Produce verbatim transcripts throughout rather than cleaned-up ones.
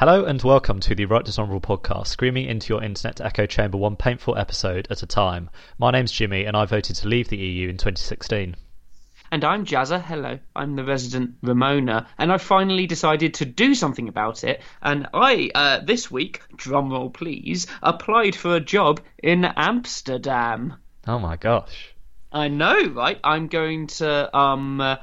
Hello and welcome to the Right Dishonourable podcast, screaming into your internet echo chamber one painful episode at a time. My name's Jimmy and I voted to leave the E U in twenty sixteen. And I'm Jazza, hello, I'm the resident Ramona, and I finally decided to do something about it, and I, uh, this week, drumroll please, applied for a job in Amsterdam. Oh my gosh. I know, right? I'm going to um uh,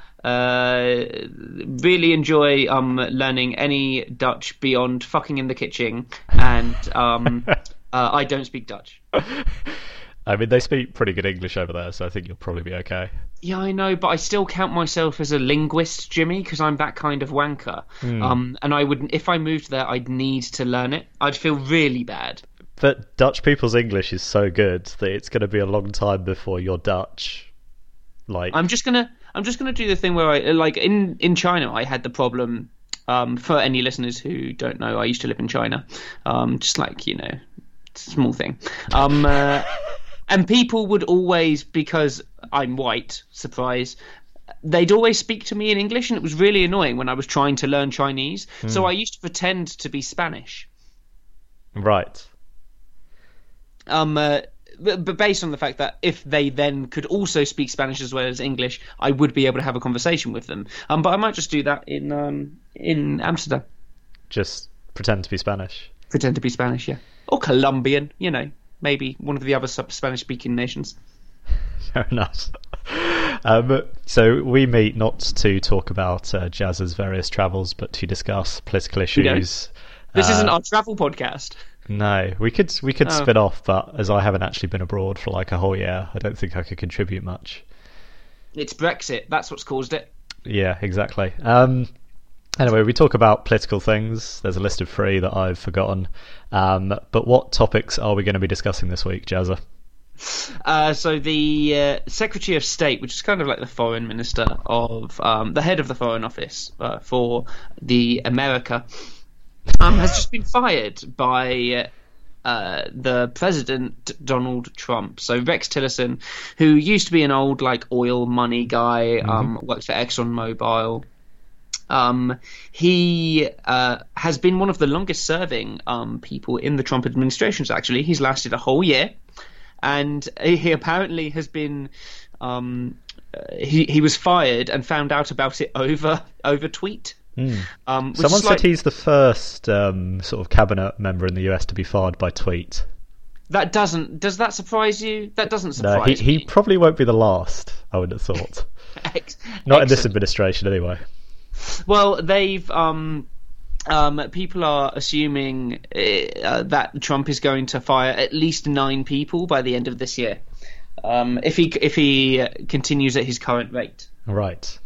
really enjoy um learning any Dutch beyond fucking in the kitchen, and um uh, I don't speak Dutch. I mean, they speak pretty good English over there, so I think you'll probably be okay. Yeah, I know, but I still count myself as a linguist, Jimmy, because I'm that kind of wanker. Mm. Um, and I would, if I moved there, I'd need to learn it. I'd feel really bad. But Dutch people's English is so good that it's going to be a long time before you're Dutch. Like, I'm just gonna, I'm just gonna do the thing where I, like, in in China, I had the problem. Um, for any listeners who don't know, I used to live in China. Um, just like you know, it's a small thing. Um, uh, and people would always, because I'm white, surprise. They'd always speak to me in English, and it was really annoying when I was trying to learn Chinese. Mm. So I used to pretend to be Spanish. Right. Um, uh, but, but based on the fact that if they then could also speak Spanish as well as English, I would be able to have a conversation with them. Um, but I might just do that in um in Amsterdam. Just pretend to be Spanish. Pretend to be Spanish, yeah, or Colombian. You know, maybe one of the other Spanish-speaking nations. Fair enough. Um, so we meet not to talk about uh, Jazz's various travels, but to discuss political issues. You know, this uh, isn't our travel podcast. No, we could we could oh. spin off, but as I haven't actually been abroad for like a whole year, I don't think I could contribute much. It's Brexit. That's what's caused it. Yeah, exactly. Um, anyway, we talk about political things. There's a list of three that I've forgotten. Um, but what topics are we going to be discussing this week, Jazza? Uh, so the uh, Secretary of State, which is kind of like the foreign minister of um, the head of the Foreign Office uh, for the America, um, has just been fired by uh, the President Donald Trump. So Rex Tillerson, who used to be an old like oil money guy, mm-hmm. um, worked for ExxonMobil. Um, he uh, has been one of the longest serving um, people in the Trump administrations. Actually, he's lasted a whole year. And he apparently has been, um, he he was fired and found out about it over over tweet. Mm. Um, Someone said like, he's the first um, sort of cabinet member in the U S to be fired by tweet. That doesn't does that surprise you? That doesn't surprise no, he, me. He probably won't be the last. I would have thought. Ex- Not in this administration, anyway. Well, they've. Um, Um, people are assuming uh, that Trump is going to fire at least nine people by the end of this year, um, if he if he continues at his current rate. Right.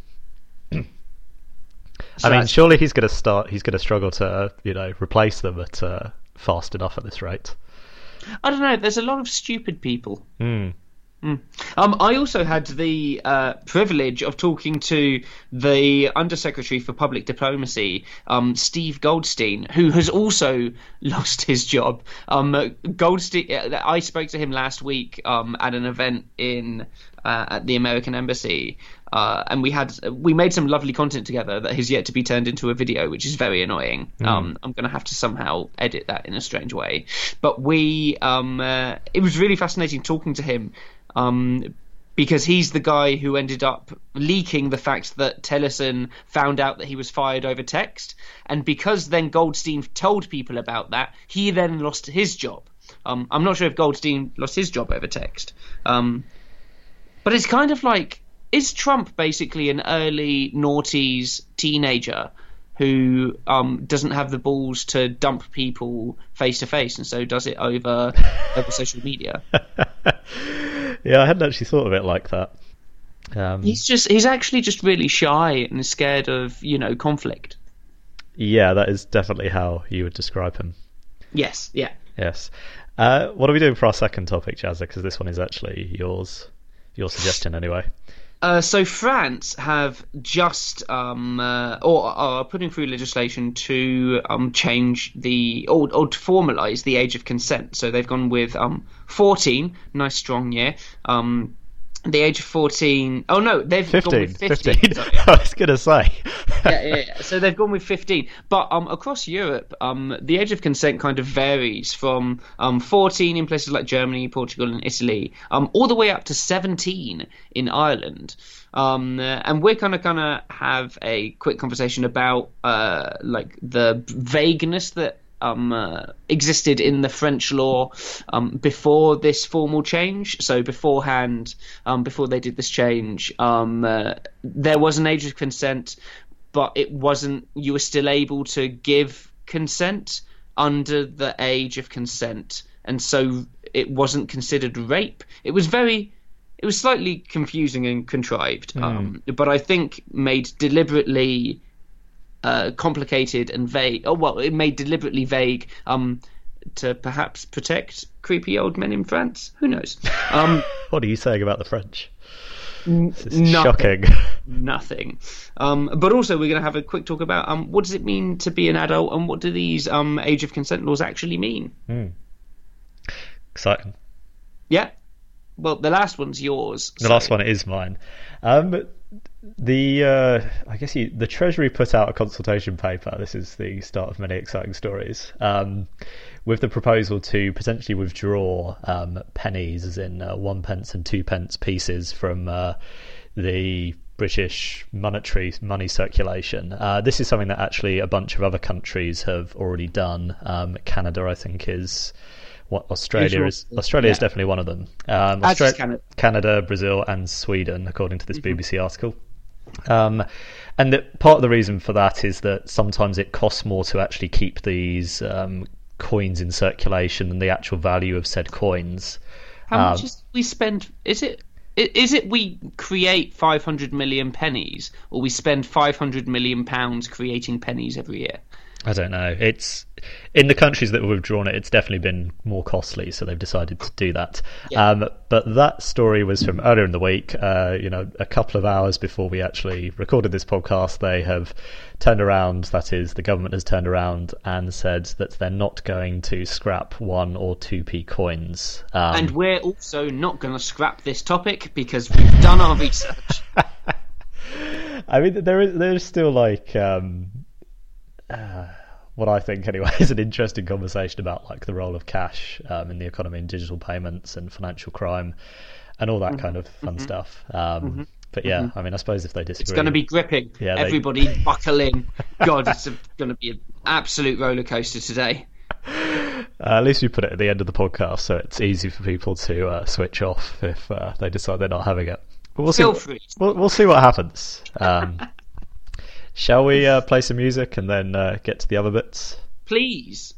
So I mean, surely he's going to start. He's going to struggle to, uh, you know, replace them at uh, fast enough at this rate. I don't know. There's a lot of stupid people. Mm. Mm. Um, I also had the uh, privilege of talking to the Undersecretary for Public Diplomacy, um, Steve Goldstein, who has also lost his job. Um, Goldstein, I spoke to him last week um, at an event in uh, at the American Embassy, uh, and we had we made some lovely content together that has yet to be turned into a video, which is very annoying. Mm. Um, I'm going to have to somehow edit that in a strange way, but we um, uh, it was really fascinating talking to him. Um, because he's the guy who ended up leaking the fact that Tillerson found out that he was fired over text, and because then Goldstein told people about that, he then lost his job. Um, I'm not sure if Goldstein lost his job over text, um, but it's kind of like, is Trump basically an early noughties teenager who um, doesn't have the balls to dump people face to face, and so does it over over social media? Yeah, I hadn't actually thought of it like that. Um, he's just he's actually just really shy and scared of, you know, conflict. Yeah, that is definitely how you would describe him. Yes, yeah. Yes. Uh, what are we doing for our second topic, Jazza? Because this one is actually yours, your suggestion anyway. Uh, so France have just um, uh, or are putting through legislation to um, change the or, or to formalise the age of consent. So they've gone with um, fourteen, nice strong year. Um, the age of fourteen. Oh no, they've fifteen. gone with fifteen. fifteen. I was gonna say. yeah, yeah, yeah. So they've gone with fifteen. But um, across Europe, um, the age of consent kind of varies from um fourteen in places like Germany, Portugal, and Italy, um, all the way up to seventeen in Ireland. Um, uh, and we're gonna gonna have a quick conversation about uh like the vagueness that Um, uh, existed in the French law um, before this formal change. So beforehand, um, before they did this change, um, uh, there was an age of consent, but it wasn't. You were still able to give consent under the age of consent, and so it wasn't considered rape. It was very. It was slightly confusing and contrived, mm. um, but I think made deliberately. Uh, complicated and vague. Oh well, it made deliberately vague um, to perhaps protect creepy old men in France. Who knows? Um, what are you saying about the French? This is nothing, shocking. Nothing. Um, but also, we're going to have a quick talk about um, what does it mean to be an adult, and what do these um, age of consent laws actually mean? Mm. Exciting. Yeah. Well, the last one's yours. The so. last one is mine. Um, The uh, I guess you, the Treasury put out a consultation paper. This is the start of many exciting stories. Um, with the proposal to potentially withdraw um, pennies, as in uh, one pence and two pence pieces, from uh, the British monetary money circulation. Uh, this is something that actually a bunch of other countries have already done. Um, Canada, I think, is. What Australia is Australia yeah. is definitely one of them. Um, Austra- Canada. Canada, Brazil, and Sweden, according to this mm-hmm. B B C article. Um, and the, part of the reason for that is that sometimes it costs more to actually keep these um, coins in circulation than the actual value of said coins. How um, much is we spend? Is it is it we create five hundred million pennies, or we spend five hundred million pounds creating pennies every year? I don't know. It's in the countries that have withdrawn it, it's definitely been more costly, so they've decided to do that. Yeah. Um, but that story was from earlier in the week. Uh, you know, a couple of hours before we actually recorded this podcast, they have turned around. That is, the government has turned around and said that they're not going to scrap one or two p coins. Um, and we're also not going to scrap this topic because we've done our research. I mean, there is there's still like. Um, Uh, what I think anyway is an interesting conversation about like the role of cash um, in the economy and digital payments and financial crime and all that mm-hmm. kind of fun mm-hmm. stuff. Um, mm-hmm. But yeah, mm-hmm. I mean, I suppose if they disagree, it's going to be gripping. Yeah, they... Everybody buckle in. God, it's going to be an absolute roller coaster today. Uh, at least we put it at the end of the podcast, so it's easy for people to uh, switch off if uh, they decide they're not having it. But we'll Feel see. free. We'll, we'll see what happens. Um, Shall we uh, play some music and then uh, get to the other bits? Please.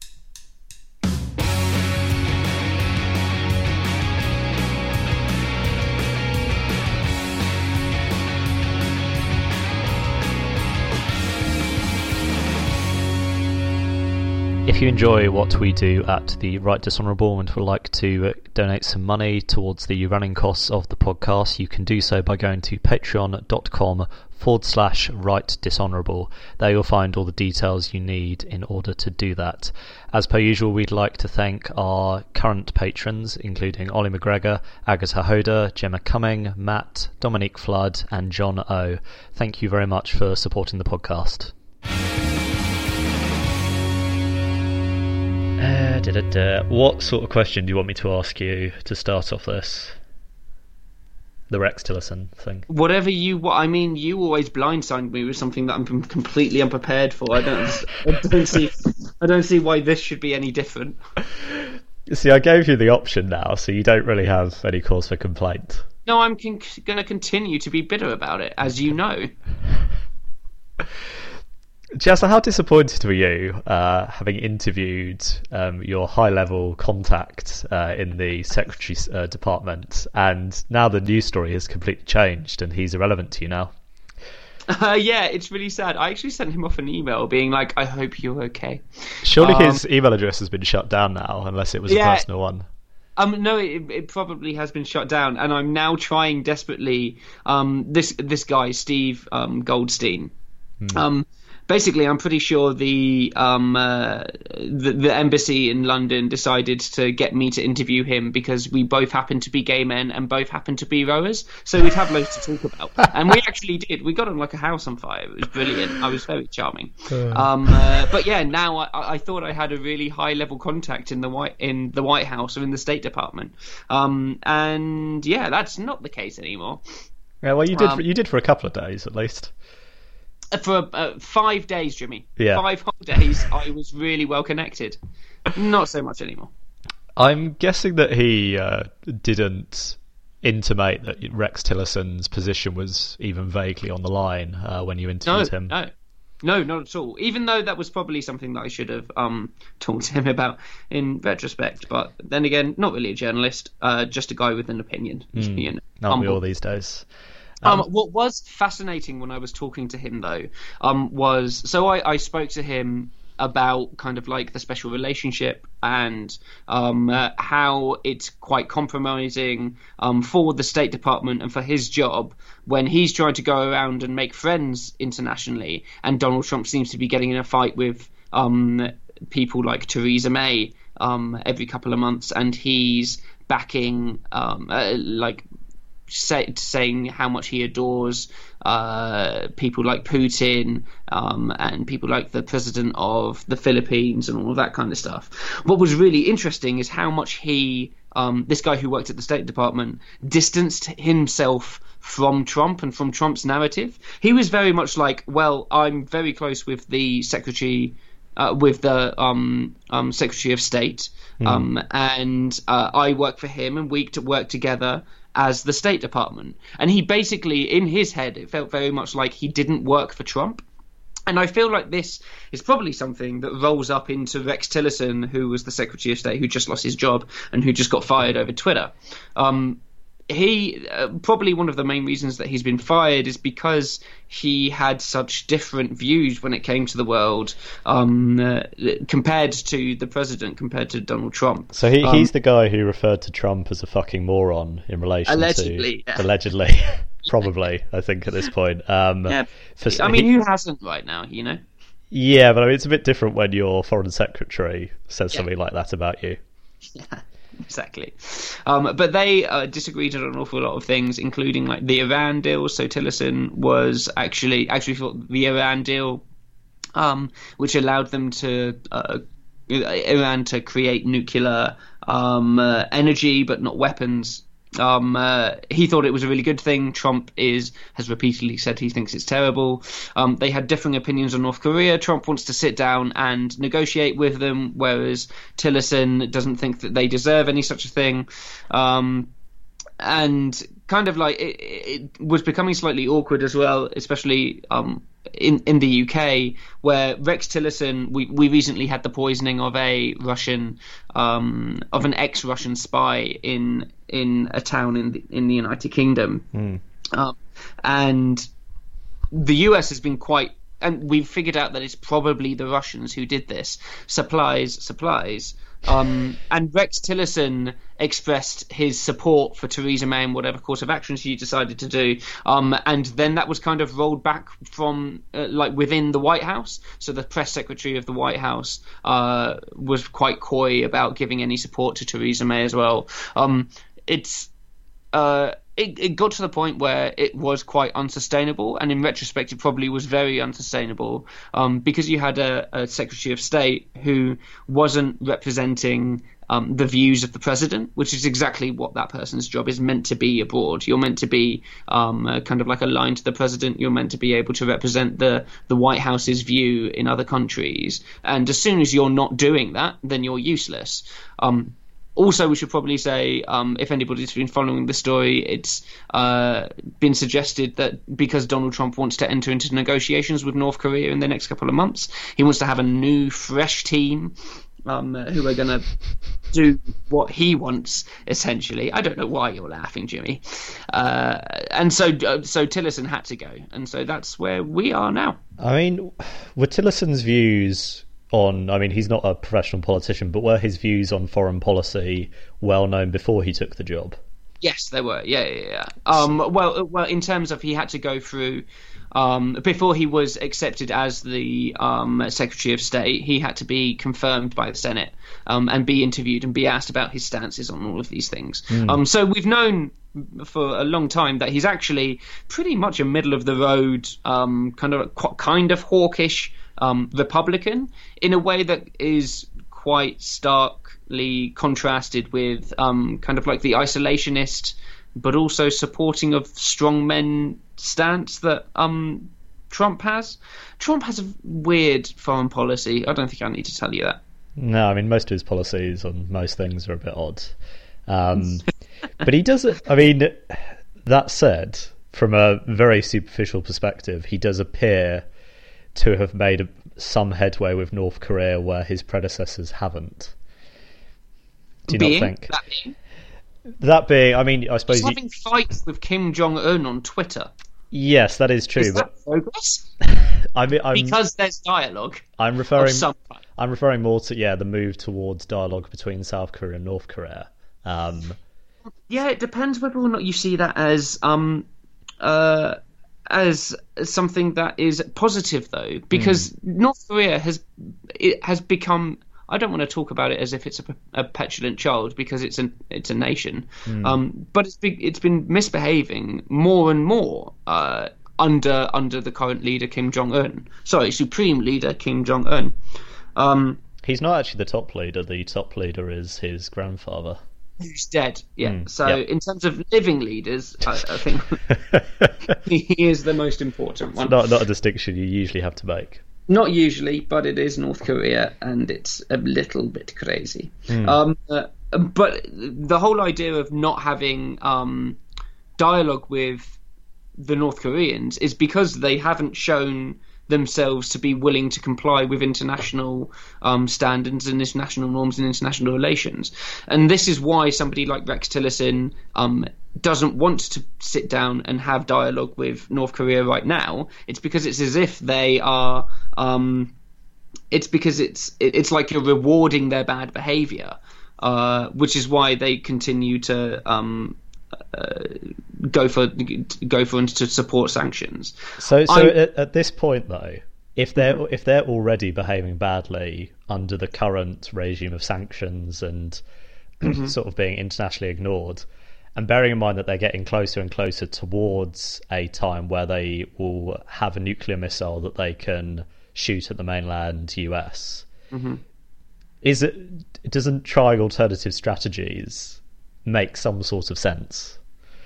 If you enjoy what we do at the Right Dishonourable and would like to uh, donate some money towards the running costs of the podcast, you can do so by going to patreon.com forward slash Right Dishonourable. There you'll find all the details you need in order to do that. As per usual, we'd like to thank our current patrons, including Ollie McGregor, Agatha Hoda, Gemma Cumming, Matt, Dominique Flood, and John O. Thank you very much for supporting the podcast. Uh, da, da, da. What sort of question do you want me to ask you to start off this? The Rex Tillerson thing. Whatever you what I mean, you always blindside me with something that I'm completely unprepared for. I don't, I don't see, I don't see why this should be any different. See, I gave you the option now, so you don't really have any cause for complaint. No, I'm con- going to continue to be bitter about it, as you know. Jessa, how disappointed were you uh, having interviewed um, your high-level contact uh, in the Secretary's uh, department, and now the news story has completely changed and he's irrelevant to you now? Uh, yeah, it's really sad. I actually sent him off an email being like, I hope you're okay. Surely um, his email address has been shut down now, unless it was yeah, a personal one. Um, no, it, it probably has been shut down, and I'm now trying desperately. Um, this this guy, Steve um, Goldstein, hmm. um, basically, I'm pretty sure the, um, uh, the the embassy in London decided to get me to interview him because we both happen to be gay men and both happen to be rowers, so we'd have loads to talk about. And we actually did. We got on like a house on fire. It was brilliant. I was very charming. Um, uh, but yeah, now I, I thought I had a really high level contact in the White in the White House or in the State Department, um, and yeah, that's not the case anymore. Yeah, well, you did. Um, For, you did for a couple of days at least. For uh, five days, Jimmy. Yeah. Five whole days, I was really well connected. Not so much anymore. I'm guessing that he uh, didn't intimate that Rex Tillerson's position was even vaguely on the line uh, when you interviewed no, him. No, no, not at all. Even though that was probably something that I should have um, talked to him about in retrospect. But then again, not really a journalist, uh, just a guy with an opinion. Mm. You know, Aren't we all these days? Um, um, what was fascinating when I was talking to him, though, um, was so I, I spoke to him about kind of like the special relationship and um, uh, how it's quite compromising um, for the State Department and for his job when he's trying to go around and make friends internationally, and Donald Trump seems to be getting in a fight with um, people like Theresa May um, every couple of months, and he's backing um, uh, like. Say, saying how much he adores uh, people like Putin um, and people like the president of the Philippines and all of that kind of stuff. What was really interesting is how much he, um, this guy who worked at the State Department, distanced himself from Trump and from Trump's narrative. He was very much like, well, I'm very close with the secretary, uh, with the um, um, Secretary of State, mm. um, and uh, I work for him and we work together as the State Department. And he basically, in his head, it felt very much like he didn't work for Trump. And I feel like this is probably something that rolls up into Rex Tillerson, who was the Secretary of State, who just lost his job and who just got fired over Twitter. Um, he uh, probably one of the main reasons that he's been fired is because he had such different views when it came to the world um, uh, compared to the president, compared to Donald Trump. So he, um, he's the guy who referred to Trump as a fucking moron in relation allegedly, to yeah. allegedly, probably. I think at this point. Um, yeah. for, I mean, he, who hasn't right now? You know. Yeah, but I mean, it's a bit different when your foreign secretary says yeah. something like that about you. Yeah. Exactly. Um, but they uh, disagreed on an awful lot of things, including like the Iran deal. So Tillerson was actually actually thought the Iran deal, um, which allowed them to uh, Iran to create nuclear um, uh, energy, but not weapons. Um, uh, he thought it was a really good thing. Trump is has repeatedly said he thinks it's terrible. Um, they had differing opinions on North Korea. Trump wants to sit down and negotiate with them, whereas Tillerson doesn't think that they deserve any such a thing. Um, and kind of like it, it was becoming slightly awkward as well, especially um, in in the U K, where Rex Tillerson, we, we recently had the poisoning of a Russian um, of an ex-Russian spy in in a town in the, in the United Kingdom, mm. um, and the U S has been quite. And we've figured out that it's probably the Russians who did this. Supplies, supplies. Um, and Rex Tillerson expressed his support for Theresa May and whatever course of action she decided to do. Um, and then that was kind of rolled back from, uh, like, within the White House. So the press secretary of the White House uh, was quite coy about giving any support to Theresa May as well. Um, it's... Uh, It, it got to the point where it was quite unsustainable, and in retrospect it probably was very unsustainable um, because you had a, a Secretary of State who wasn't representing um, the views of the president, which is exactly what that person's job is meant to be abroad. You're meant to be um, uh, kind of like aligned to the president. You're meant to be able to represent the, the White House's view in other countries, and as soon as you're not doing that, then you're useless. Um, Also, we should probably say, um, if anybody's been following the story, it's uh, been suggested that because Donald Trump wants to enter into negotiations with North Korea in the next couple of months, he wants to have a new, fresh team um, who are going to do what he wants, essentially. I don't know why you're laughing, Jimmy. Uh, and so, uh, so Tillerson had to go, and so that's where we are now. I mean, were Tillerson's views on, I mean, he's not a professional politician, but were his views on foreign policy well known before he took the job? Yes, they were. Yeah, yeah, yeah. Um, well, well, in terms of he had to go through Um, before he was accepted as the um, Secretary of State, he had to be confirmed by the Senate um, and be interviewed and be asked about his stances on all of these things. Mm. Um, so we've known for a long time that he's actually pretty much a middle of the road, um, kind of kind of hawkish um, Republican in a way that is quite starkly contrasted with um, kind of like the isolationist, but also supporting of strongmen stance that um, Trump has. Trump has a weird foreign policy. I don't think I need to tell you that. No, I mean, most of his policies on most things are a bit odd. Um, but he does it. I mean, that said, from a very superficial perspective, he does appear to have made a, some headway with North Korea where his predecessors haven't. Do you being, not think? That being? That being, I mean, I suppose... He's having he... fights with Kim Jong-un on Twitter. Yes, that is true. Is but that progress? I mean, I'm, because there's dialogue. I'm referring. Of some kind. I'm referring more to yeah the move towards dialogue between South Korea and North Korea. Um, yeah, it depends whether or not you see that as um uh as something that is positive though, because mm. North Korea has it has become. I don't want to talk about it as if it's a, a petulant child because it's a it's a nation, mm. um, but it's been, it's been misbehaving more and more uh, under under the current leader Kim Jong Un. Sorry, Supreme Leader Kim Jong Un. Um, He's not actually the top leader. The top leader is his grandfather, who's dead. Yeah. Mm. So yep. in terms of living leaders, I, I think he is the most important one. It's not not a distinction you usually have to make. Not usually, but it is North Korea, and it's a little bit crazy. Mm. Um, uh, but the whole idea of not having um, dialogue with the North Koreans is because they haven't shown themselves to be willing to comply with international um, standards and international norms and international relations. And this is why somebody like Rex Tillerson um, doesn't want to sit down and have dialogue with North Korea right now. It's because it's as if they are um, it's because it's it's like you're rewarding their bad behavior, uh, which is why they continue to um, uh, go for go for and to support sanctions. So, so at, at this point, though, if they're if they're already behaving badly under the current regime of sanctions and mm-hmm. sort of being internationally ignored, and bearing in mind that they're getting closer and closer towards a time where they will have a nuclear missile that they can shoot at the mainland U S, mm-hmm. is it doesn't trying alternative strategies make some sort of sense?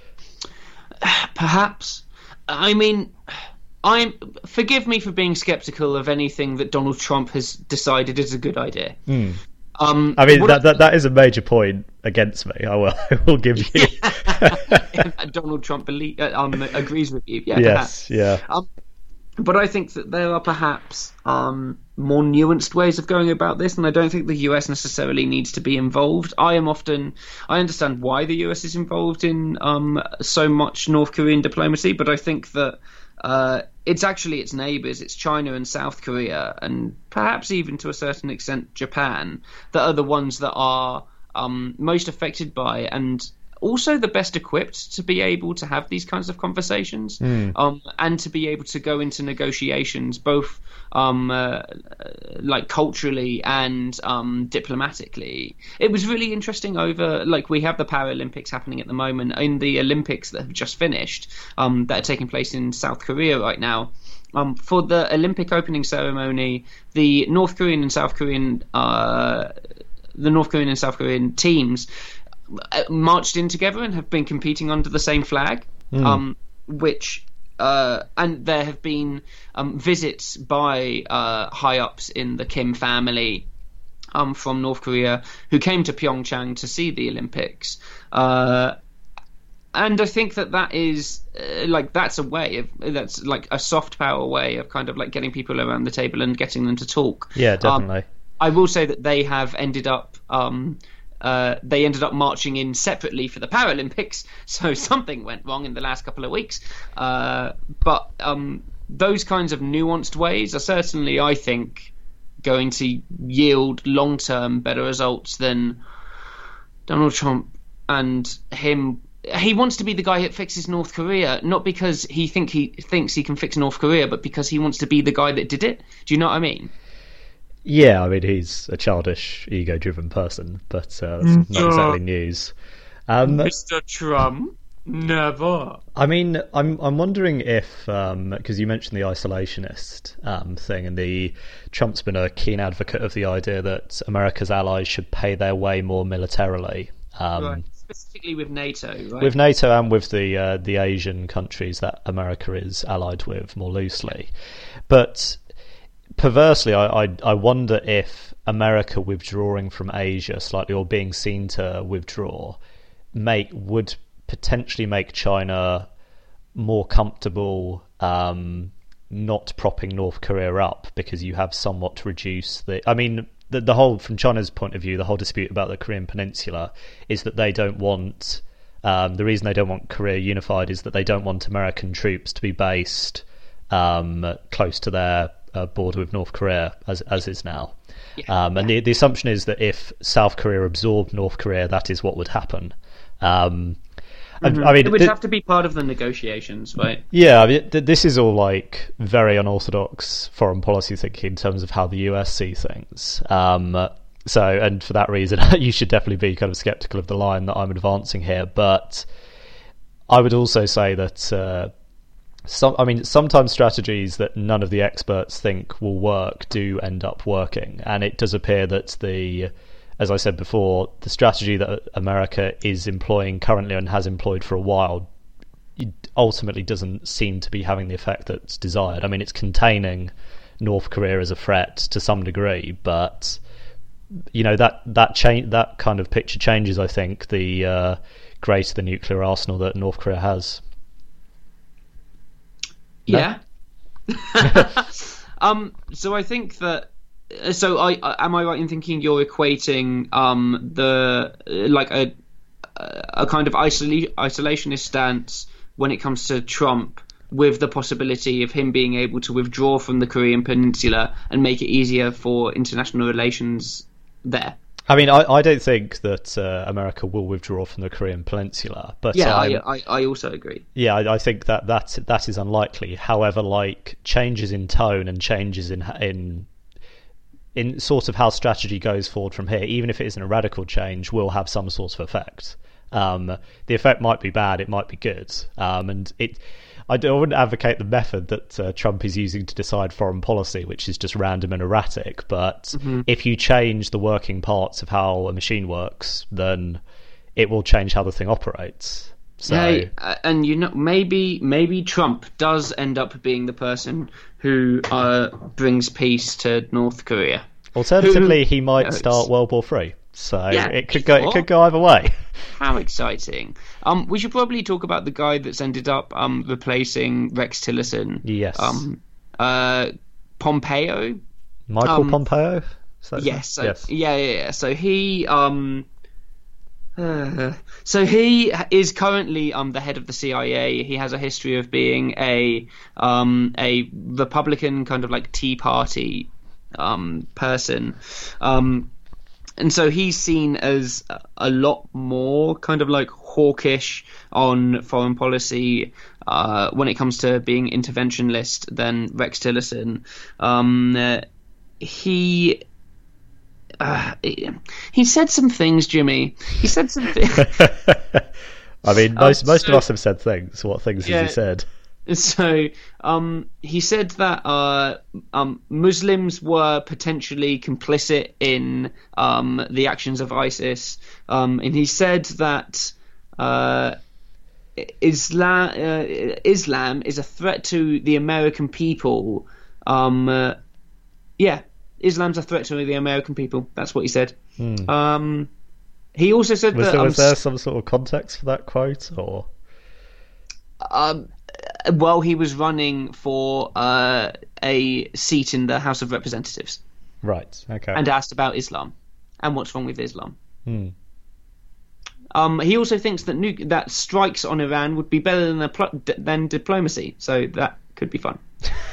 Perhaps. I mean, I'm forgive me for being skeptical of anything that Donald Trump has decided is a good idea. Mm. Um, I mean, that, that that is a major point against me. I will, I will give you. Donald Trump believe, uh, um, agrees with you. Yeah, yes, perhaps. yeah. Um, but I think that there are perhaps um, more nuanced ways of going about this, and I don't think the U S necessarily needs to be involved. I am often, I understand why the U S is involved in um, so much North Korean diplomacy, but I think that uh, it's actually its neighbours, it's China and South Korea, and perhaps even to a certain extent Japan, that are the ones that are um, most affected by and also the best equipped to be able to have these kinds of conversations, mm. um, and to be able to go into negotiations both um, uh, like culturally and um, diplomatically. It was really interesting over, like, we have the Paralympics happening at the moment. In the Olympics that have just finished, um, that are taking place in South Korea right now, Um, for the Olympic opening ceremony, the North Korean and South Korean, uh, the North Korean and South Korean teams marched in together and have been competing under the same flag, mm. um, which uh, and there have been um, visits by uh, high ups in the Kim family um, from North Korea who came to Pyeongchang to see the Olympics. Uh, And I think that that is uh, like that's a way of that's like a soft power way of kind of like getting people around the table and getting them to talk. Yeah, definitely. Um, I will say that they have ended up um, uh, they ended up marching in separately for the Paralympics, so something went wrong in the last couple of weeks. Uh, but um, those kinds of nuanced ways are certainly, I think, going to yield long-term better results than Donald Trump and him he wants to be the guy that fixes North Korea, not because he think he thinks he can fix North Korea, but because he wants to be the guy that did it. Do you know what I mean? Yeah, I mean, he's a childish, ego-driven person, but uh, that's not exactly news. Um, Mister Trump, never. I mean, I'm I'm wondering if, because um, you mentioned the isolationist um, thing, and the Trump's been a keen advocate of the idea that America's allies should pay their way more militarily. Um, right. Specifically with NATO, right? With NATO and with the uh, the Asian countries that America is allied with more loosely. But perversely, I, I, I wonder if America withdrawing from Asia slightly, or being seen to withdraw, make would potentially make China more comfortable um, not propping North Korea up, because you have somewhat reduced the... I mean, the, the whole, from China's point of view, the whole dispute about the Korean Peninsula is that they don't want... Um, the reason they don't want Korea unified is that they don't want American troops to be based um, close to their uh, border with North Korea, as as is now. Yeah, um, and yeah. the, the assumption is that if South Korea absorbed North Korea, that is what would happen. Um, mm-hmm. I mean, it would th- have to be part of the negotiations, right? Yeah, I mean, th- this is all like very unorthodox foreign policy thinking in terms of how the U S see things. Um, so, and for that reason, you should definitely be kind of skeptical of the line that I'm advancing here. But I would also say that, uh, some, I mean, sometimes strategies that none of the experts think will work do end up working, and it does appear that the as I said before, the strategy that America is employing currently and has employed for a while ultimately doesn't seem to be having the effect that's desired. I mean, it's containing North Korea as a threat to some degree, but you know that that change, that kind of picture changes, I think, the uh, greater the nuclear arsenal that North Korea has. Yeah. um. So I think that. So, I, am I right in thinking you're equating um, the like a a kind of isola- isolationist stance when it comes to Trump with the possibility of him being able to withdraw from the Korean Peninsula and make it easier for international relations there? I mean, I, I don't think that uh, America will withdraw from the Korean Peninsula, but yeah, I, I, I also agree. Yeah, I, I think that that that is unlikely. However, like changes in tone and changes in in in sort of how strategy goes forward from here, even if it isn't a radical change, will have some sort of effect. Um, the effect might be bad, it might be good, um, and it. I, I wouldn't advocate the method that uh, Trump is using to decide foreign policy, which is just random and erratic. But mm-hmm. if you change the working parts of how a machine works, then it will change how the thing operates. So, yeah, and you know, maybe maybe Trump does end up being the person who uh, brings peace to North Korea. Alternatively, who, he might knows? start World War Three. So yeah, it could go. It could go either way. How exciting! Um, we should probably talk about the guy that's ended up um replacing Rex Tillerson. Yes. Um, uh, Pompeo. Michael um, Pompeo. Yes. So, yes. Yeah, yeah, yeah. So he um. Uh, so he is currently um the head of the C I A. He has a history of being a um a Republican kind of like Tea Party um person, um and so he's seen as a lot more kind of like hawkish on foreign policy uh when it comes to being interventionist than Rex Tillerson. Um, uh, he. Uh, he said some things, Jimmy. He said some things. I mean, most um, most so, of us have said things. What things yeah, has he said? So, um, he said that uh, um, Muslims were potentially complicit in um, the actions of ISIS, um, and he said that uh, Islam uh, Islam is a threat to the American people. Um, uh, yeah. Islam's a threat to the American people. That's what he said. Hmm. Um, he also said was that... There, um, was there some sort of context for that quote, or...? Um, well, he was running for uh, a seat in the House of Representatives. Right, okay. And asked about Islam and what's wrong with Islam. Hmm. Um, he also thinks that nu- that strikes on Iran would be better than, a pl- than diplomacy, so that could be fun.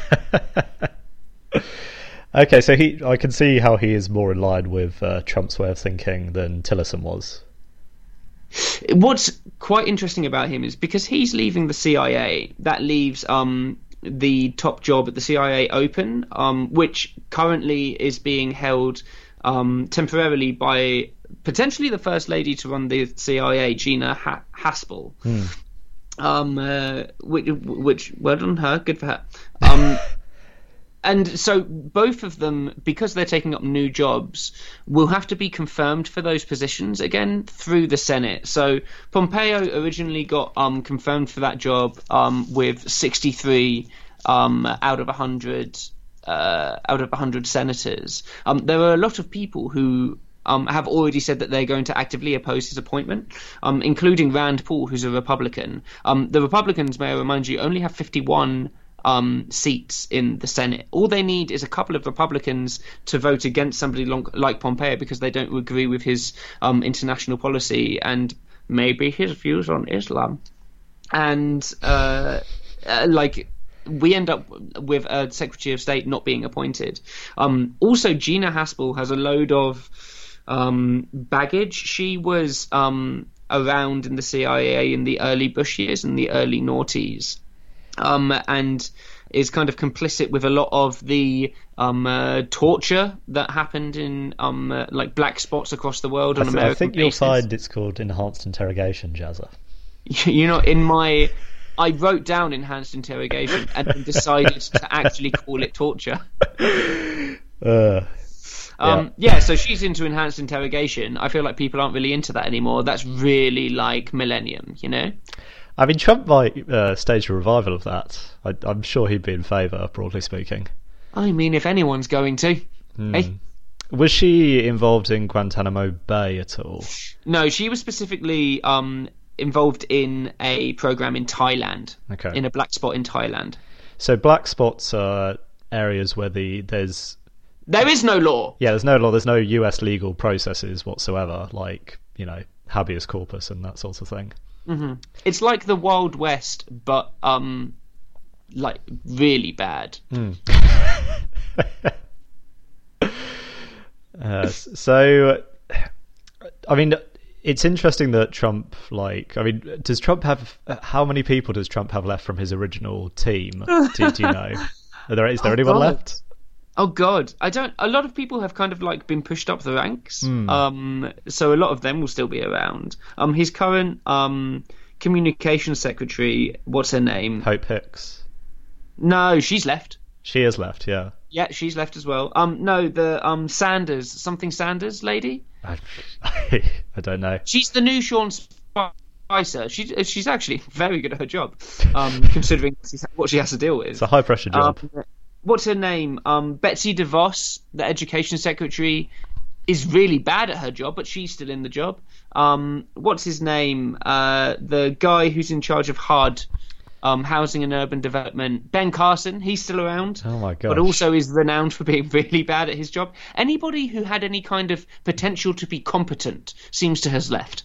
Okay, so he, I can see how he is more in line with uh, Trump's way of thinking than Tillerson was. What's quite interesting about him is because he's leaving the C I A, that leaves um, the top job at the C I A open, um, which currently is being held um, temporarily by potentially the first lady to run the C I A, Gina ha- Haspel. Hmm. Um, uh, which, which, well done her, good for her. Um, and so both of them, because they're taking up new jobs, will have to be confirmed for those positions again through the Senate. So Pompeo originally got um, confirmed for that job um, with sixty-three um, out of one hundred uh, out of one hundred senators. Um, there are a lot of people who Um, have already said that they're going to actively oppose his appointment, um, including Rand Paul, who's a Republican. Um, the Republicans, may I remind you, only have fifty-one um, seats in the Senate. All they need is a couple of Republicans to vote against somebody long, like Pompeo because they don't agree with his um, international policy and maybe his views on Islam. And, uh, uh, like... we end up with a Secretary of State not being appointed. Um, also, Gina Haspel has a load of um, baggage. She was um, around in the C I A in the early Bush years, in the early noughties, um, and is kind of complicit with a lot of the um, uh, torture that happened in um, uh, like black spots across the world on I, th- American I think bases. you'll find it's called enhanced interrogation, Jazza. You know, in my... I wrote down enhanced interrogation and then decided to actually call it torture. Uh, um, yeah. yeah, so she's into enhanced interrogation. I feel like people aren't really into that anymore. That's really like Millennium, you know? I mean, Trump might uh, stage a revival of that. I, I'm sure he'd be in favour, broadly speaking. I mean, if anyone's going to. Hmm. Hey? Was she involved in Guantanamo Bay at all? No, she was specifically... Um, involved in a program in Thailand, Okay. in a black spot in Thailand. So black spots are areas where the there's there is no law. Yeah, there's no law. There's no U S legal processes whatsoever, like, you know, habeas corpus and that sort of thing. Mm-hmm. It's like the Wild West, but um, like really bad. Mm. uh, so, I mean. It's interesting that Trump, like, I mean, does Trump have, how many people does Trump have left from his original team? Do, do you know? Are there, is there oh, anyone God. left? Oh, God. I don't, a lot of people have kind of, like, been pushed up the ranks. Mm. Um, so a lot of them will still be around. Um, his current um, communications secretary, what's her name? Hope Hicks. No, she's left. She is left, yeah. Yeah, she's left as well. Um, no, the um Sanders, something Sanders lady. I, I don't know. She's the new Sean Spicer. She's she's actually very good at her job, um, considering what she has to deal with. It's a high pressure job. Um, what's her name? Um, Betsy DeVos, the education secretary, is really bad at her job, but she's still in the job. Um, what's his name? Uh, the guy who's in charge of H U D. Um, housing and urban development, Ben Carson, he's still around. Oh my god! But also is renowned for being really bad at his job. Anybody who had any kind of potential to be competent seems to have left.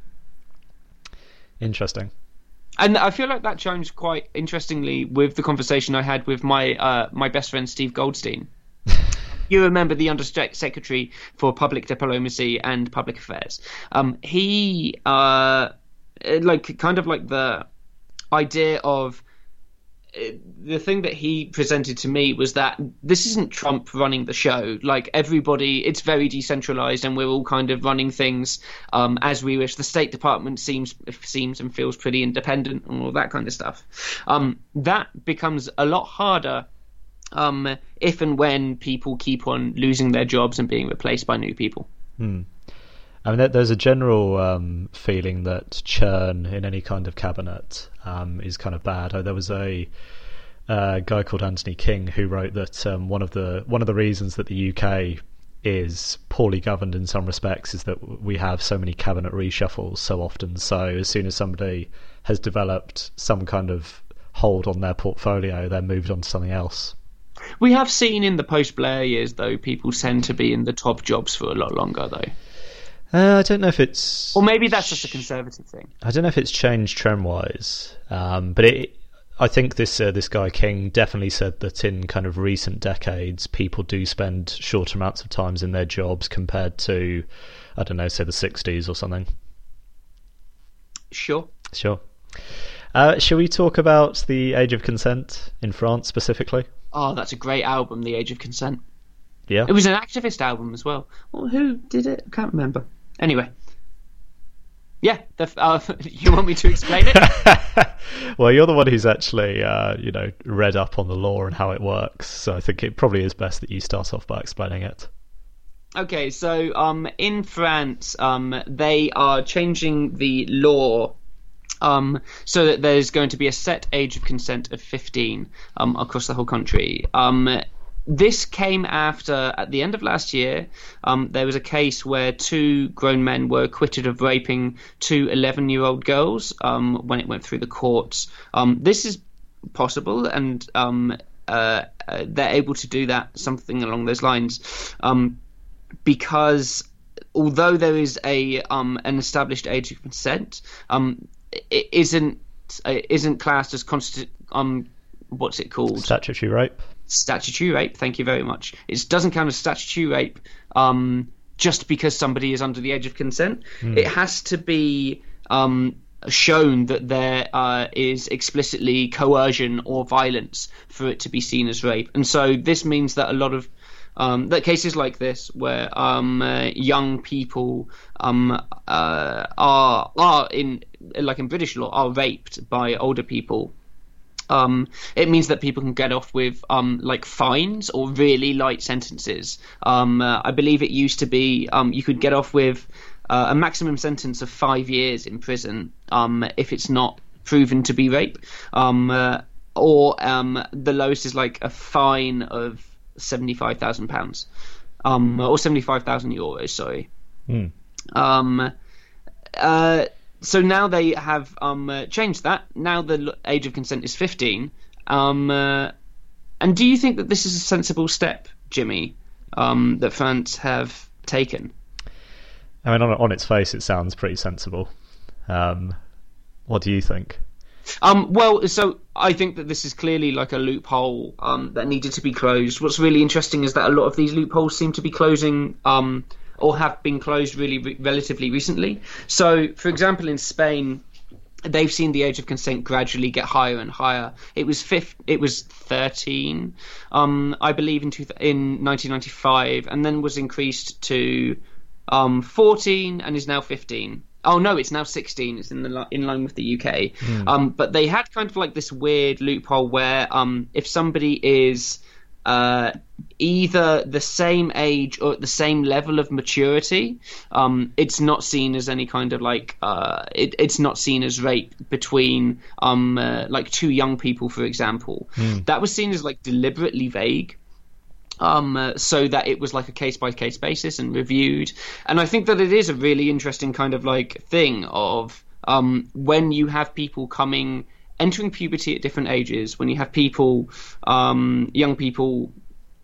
Interesting. And I feel like that chimes quite interestingly with the conversation I had with my uh, my best friend Steve Goldstein. You remember the Undersecretary for Public Diplomacy and Public Affairs. Um, he, uh, like, kind of like the idea of the thing that he presented to me was that this isn't Trump running the show. Like, everybody, it's very decentralized and we're all kind of running things um, as we wish. The State Department seems seems and feels pretty independent and all that kind of stuff. Um, that becomes a lot harder um, if and when people keep on losing their jobs and being replaced by new people. Hmm. I mean, there's a general um, feeling that churn in any kind of cabinet um, is kind of bad. There was a uh, guy called Anthony King who wrote that um, one of the one of the reasons that the U K is poorly governed in some respects is that we have so many cabinet reshuffles so often. So as soon as somebody has developed some kind of hold on their portfolio, they're moved on to something else. We have seen in the post-Blair years, though, people tend to be in the top jobs for a lot longer, though. Uh, I don't know if it's... Or maybe that's just a conservative thing. I don't know if it's changed trend-wise, um, but it, I think this uh, this guy King definitely said that in kind of recent decades, people do spend shorter amounts of times in their jobs compared to, I don't know, say the sixties or something. Sure. Sure. Uh, shall we talk about the Age of Consent in France specifically? Oh, that's a great album, The Age of Consent. Yeah. It was an activist album as well. Well, who did it? I can't remember. Anyway. Yeah, the, uh, you want me to explain it? Well, you're the one who's actually, uh, you know, read up on the law and how it works, so I think it probably is best that you start off by explaining it. Okay, so um, in France, um, they are changing the law um, so that there's going to be a set age of consent of fifteen um, across the whole country. Um, This came after, at the end of last year, um, there was a case where two grown men were acquitted of raping two eleven-year-old girls um, when it went through the courts. Um, this is possible, and um, uh, uh, they're able to do that, something along those lines, um, because although there is a um, an established age of consent, um, it isn't it isn't classed as consti- um what's it called? Statutory rape. Statutory rape, thank you very much. It doesn't count as statutory rape um, just because somebody is under the age of consent. Mm. It has to be um, shown that there uh, is explicitly coercion or violence for it to be seen as rape. And so this means that a lot of um, that cases like this, where um, uh, young people um, uh, are are in like in British law are raped by older people. Um, it means that people can get off with um, like fines or really light sentences. Um, uh, I believe it used to be um, you could get off with uh, a maximum sentence of five years in prison um, if it's not proven to be rape, um, uh, or um, the lowest is like a fine of seventy-five thousand pounds um, or seventy-five thousand euros. Sorry. Mm. Um, uh, So now they have um, uh, changed that. Now the age of consent is fifteen. Um, uh, and do you think that this is a sensible step, Jimmy, um, that France have taken? I mean, on, on its face, it sounds pretty sensible. Um, what do you think? Um, well, so I think that this is clearly like a loophole um, that needed to be closed. What's really interesting is that a lot of these loopholes seem to be closing um, or have been closed really re- relatively recently. So, for example, in Spain, they've seen the age of consent gradually get higher and higher. It was fifth, it was thirteen, um, I believe, in two, in nineteen ninety-five, and then was increased to um, fourteen and is now fifteen. Oh no, it's now sixteen. It's in the in line with the U K. Mm. Um, but they had kind of like this weird loophole where um, if somebody is uh, either the same age or at the same level of maturity, um, it's not seen as any kind of like uh, it, it's not seen as rape between um, uh, like two young people, for example. Mm. That was seen as like deliberately vague. Um, uh, so that it was like a case-by-case basis and reviewed. And I think that it is a really interesting kind of like thing of um, when you have people coming, entering puberty at different ages, when you have people, um, young people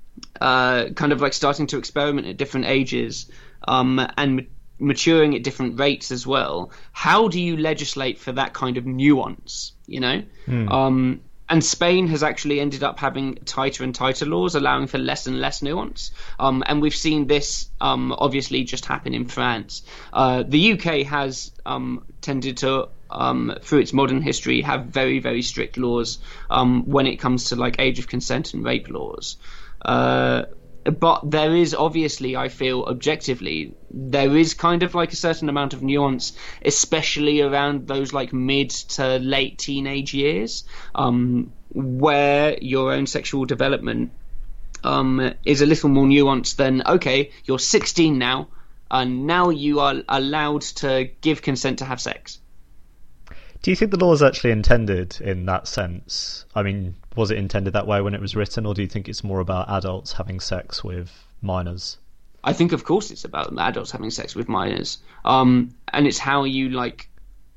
uh, kind of like starting to experiment at different ages um, and ma- maturing at different rates as well, how do you legislate for that kind of nuance, you know? Mm. Um And Spain has actually ended up having tighter and tighter laws, allowing for less and less nuance. Um, and we've seen this um, obviously just happen in France. Uh, the U K has um, tended to, um, through its modern history, have very, very strict laws um, when it comes to like age of consent and rape laws. Uh, but there is obviously, I feel objectively, there is kind of like a certain amount of nuance, especially around those like mid to late teenage years, um, where your own sexual development um, is a little more nuanced than, okay, you're sixteen now, and now you are allowed to give consent to have sex. Do you think the law is actually intended in that sense? I mean, was it intended that way when it was written, or do you think it's more about adults having sex with minors? I think, of course, it's about adults having sex with minors, um, and it's how you like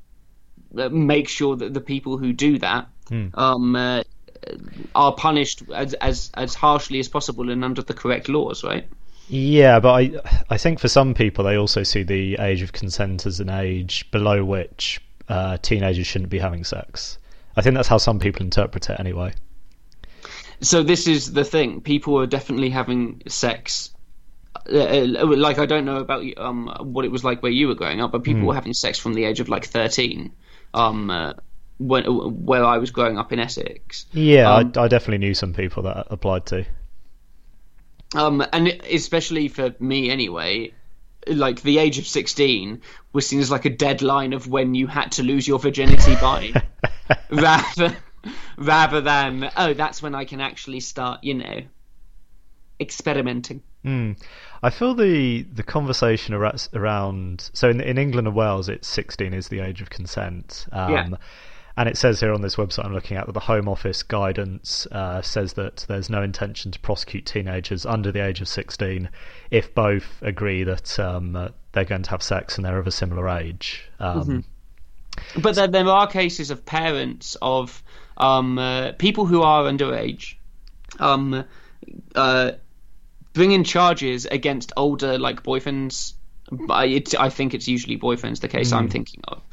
make sure that the people who do that hmm. um, uh, are punished as, as as harshly as possible and under the correct laws, right? Yeah, but I I think for some people they also see the age of consent as an age below which uh, teenagers shouldn't be having sex. I think that's how some people interpret it anyway. So this is the thing. People are definitely having sex uh, like I don't know about um what it was like where you were growing up, but people mm. were having sex from the age of like thirteen. Um, uh, when where I was growing up in Essex. Yeah, um, I, I definitely knew some people that applied to. Um, and especially for me anyway, like the age of sixteen was seen as like a deadline of when you had to lose your virginity by, rather rather than oh that's when I can actually start, you know, experimenting. Mm. I feel the the conversation around so in in England and Wales it's sixteen is the age of consent. Um, yeah. And it says here on this website I'm looking at that the Home Office guidance uh, says that there's no intention to prosecute teenagers under the age of sixteen if both agree that um, uh, they're going to have sex and they're of a similar age. Um, mm-hmm. But there, there are cases of parents of um, uh, people who are underage um, uh, bringing charges against older like boyfriends. It, I think it's usually boyfriends, the case mm. I'm thinking of.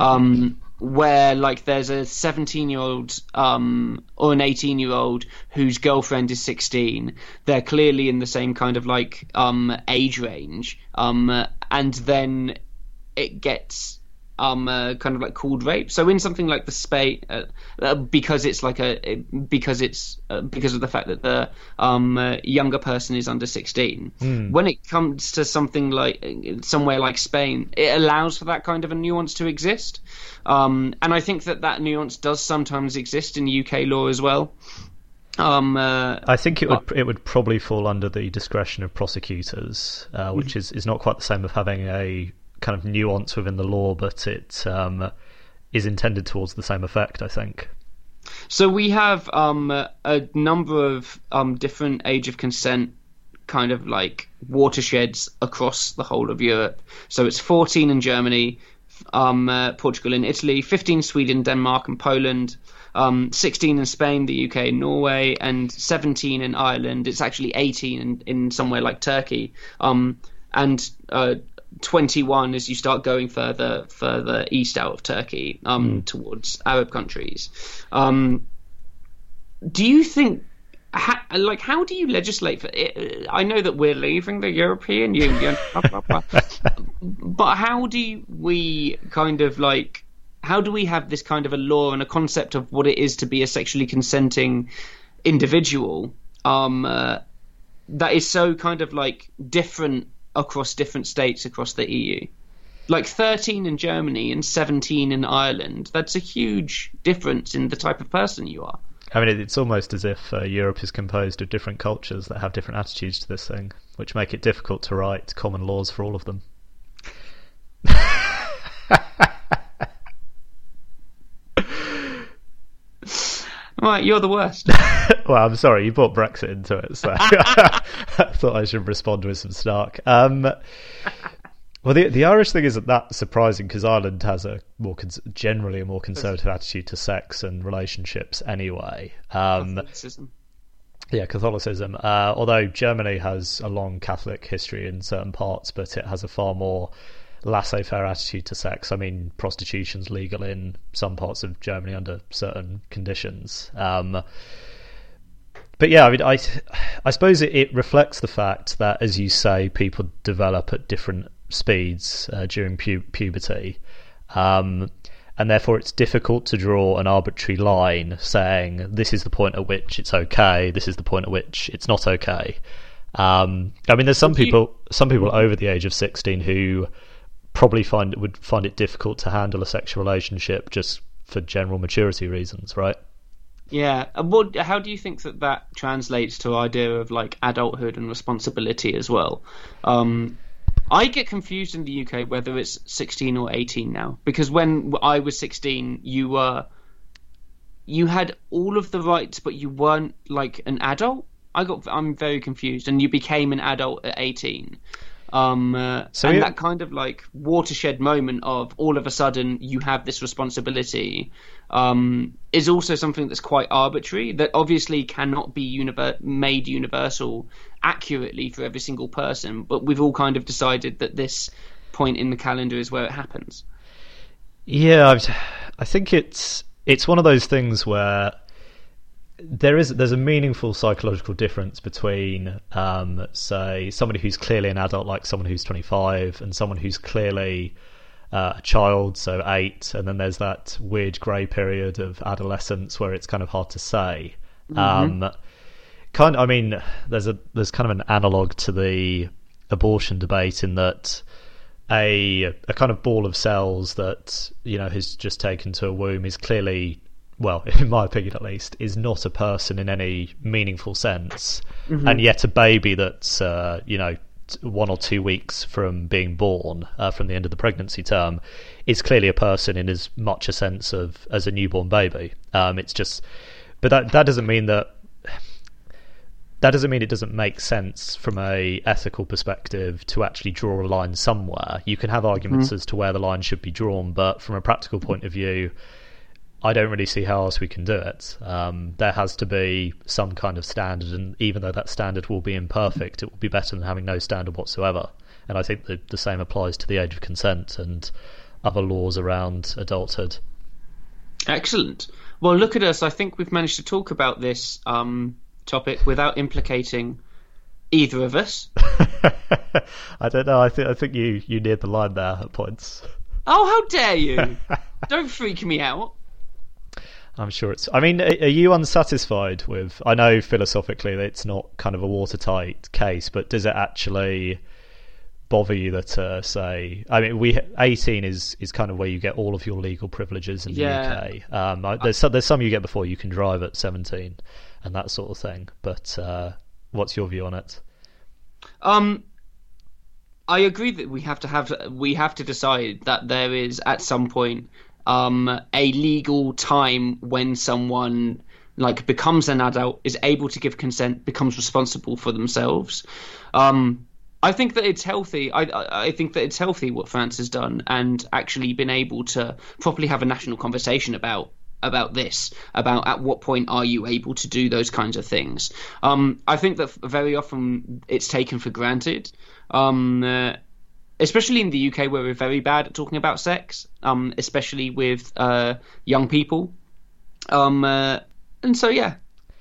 Um, where like there's a seventeen year old um or an eighteen year old whose girlfriend is sixteen. They're clearly in the same kind of like um age range, um and then it gets um uh, kind of like called rape. So in something like the Spain, uh, uh, because it's like a because it's uh, because of the fact that the um uh, younger person is under sixteen. Mm. When it comes to something like somewhere like Spain, it allows for that kind of a nuance to exist. Um, and I think that that nuance does sometimes exist in U K law as well. Um, uh, I think it would it would probably fall under the discretion of prosecutors, uh, which is, is not quite the same of having a kind of nuance within the law, but it um, is intended towards the same effect, I think. So we have um, a number of um, different age of consent kind of like watersheds across the whole of Europe. So it's fourteen in Germany, um, uh, Portugal and Italy, fifteen Sweden, Denmark and Poland, um, sixteen in Spain, the U K and Norway, and seventeen in Ireland. It's actually eighteen in, in somewhere like Turkey, um, and uh, twenty-one as you start going further further east out of Turkey, um, mm. towards Arab countries. Um, do you think, ha, like, how do you legislate for it? I know that we're leaving the European Union, blah, blah, blah. But how do we kind of like, how do we have this kind of a law and a concept of what it is to be a sexually consenting individual um, uh, that is so kind of like different across different states across the E U? Like thirteen in Germany and seventeen in Ireland. That's a huge difference in the type of person you are. I mean, it's almost as if uh, Europe is composed of different cultures that have different attitudes to this thing, which make it difficult to write common laws for all of them. Right, you're the worst. Well, I'm sorry, you brought Brexit into it, so I thought I should respond with some snark. Um, well, the the Irish thing isn't that surprising because Ireland has a more cons- generally a more conservative attitude to sex and relationships anyway. Um, Catholicism. Yeah, Catholicism. Uh, although Germany has a long Catholic history in certain parts, but it has a far more laissez-faire attitude to sex. I mean, prostitution's legal in some parts of Germany under certain conditions. Um, but yeah, I mean, I, I suppose it, it reflects the fact that, as you say, people develop at different speeds uh, during pu- puberty. Um, and therefore it's difficult to draw an arbitrary line saying this is the point at which it's okay, this is the point at which it's not okay. Um, I mean, there's some people, some people over the age of sixteen who probably find it would find it difficult to handle a sexual relationship just for general maturity reasons, right? Yeah. And what? How do you think that that translates to our idea of like adulthood and responsibility as well? Um, I get confused in the U K whether it's sixteen or eighteen now, because when I was sixteen, you were you had all of the rights, but you weren't like an adult. I got I'm very confused, and you became an adult at eighteen. Um, uh, so and yeah. that kind of like watershed moment of all of a sudden you have this responsibility um, is also something that's quite arbitrary, that obviously cannot be univer- made universal accurately for every single person, but we've all kind of decided that this point in the calendar is where it happens. Yeah, I think it's it's one of those things where there is there's a meaningful psychological difference between, um, say, somebody who's clearly an adult, like someone who's twenty-five, and someone who's clearly uh, a child, so eight, and then there's that weird grey period of adolescence where it's kind of hard to say. Mm-hmm. Um, kind, I mean, there's a there's kind of an analogue to the abortion debate in that a a kind of ball of cells that, you know, has just taken to a womb is clearly, well, in my opinion at least, is not a person in any meaningful sense. Mm-hmm. And yet a baby that's, uh, you know, one or two weeks from being born, uh, from the end of the pregnancy term, is clearly a person in as much a sense of as a newborn baby. Um, it's just, but that that doesn't mean that, that doesn't mean it doesn't make sense from a ethical perspective to actually draw a line somewhere. You can have arguments mm-hmm. as to where the line should be drawn, but from a practical point of view, I don't really see how else we can do it. Um, there has to be some kind of standard, and even though that standard will be imperfect, it will be better than having no standard whatsoever. And I think the, the same applies to the age of consent and other laws around adulthood. Excellent. Well, look at us. I think we've managed to talk about this um, topic without implicating either of us. I don't know. I think I think you, you neared the line there at points. Oh, how dare you! Don't freak me out. I'm sure it's... I mean, are you unsatisfied with... I know philosophically that it's not kind of a watertight case, but does it actually bother you that, uh, say... I mean, we eighteen is, is kind of where you get all of your legal privileges in the yeah. U K. Um, there's, some, there's some you get before you can drive at seventeen and that sort of thing. But uh, what's your view on it? Um, I agree that we have to have we have to decide that there is, at some point, Um, a legal time when someone like becomes an adult, is able to give consent, becomes responsible for themselves. Um, I think that it's healthy. I, I think that it's healthy what France has done and actually been able to properly have a national conversation about about this, about at what point are you able to do those kinds of things. Um, I think that very often it's taken for granted. Um, uh, Especially in the U K, where we're very bad at talking about sex, um, especially with uh, young people. Um, uh, and so, yeah.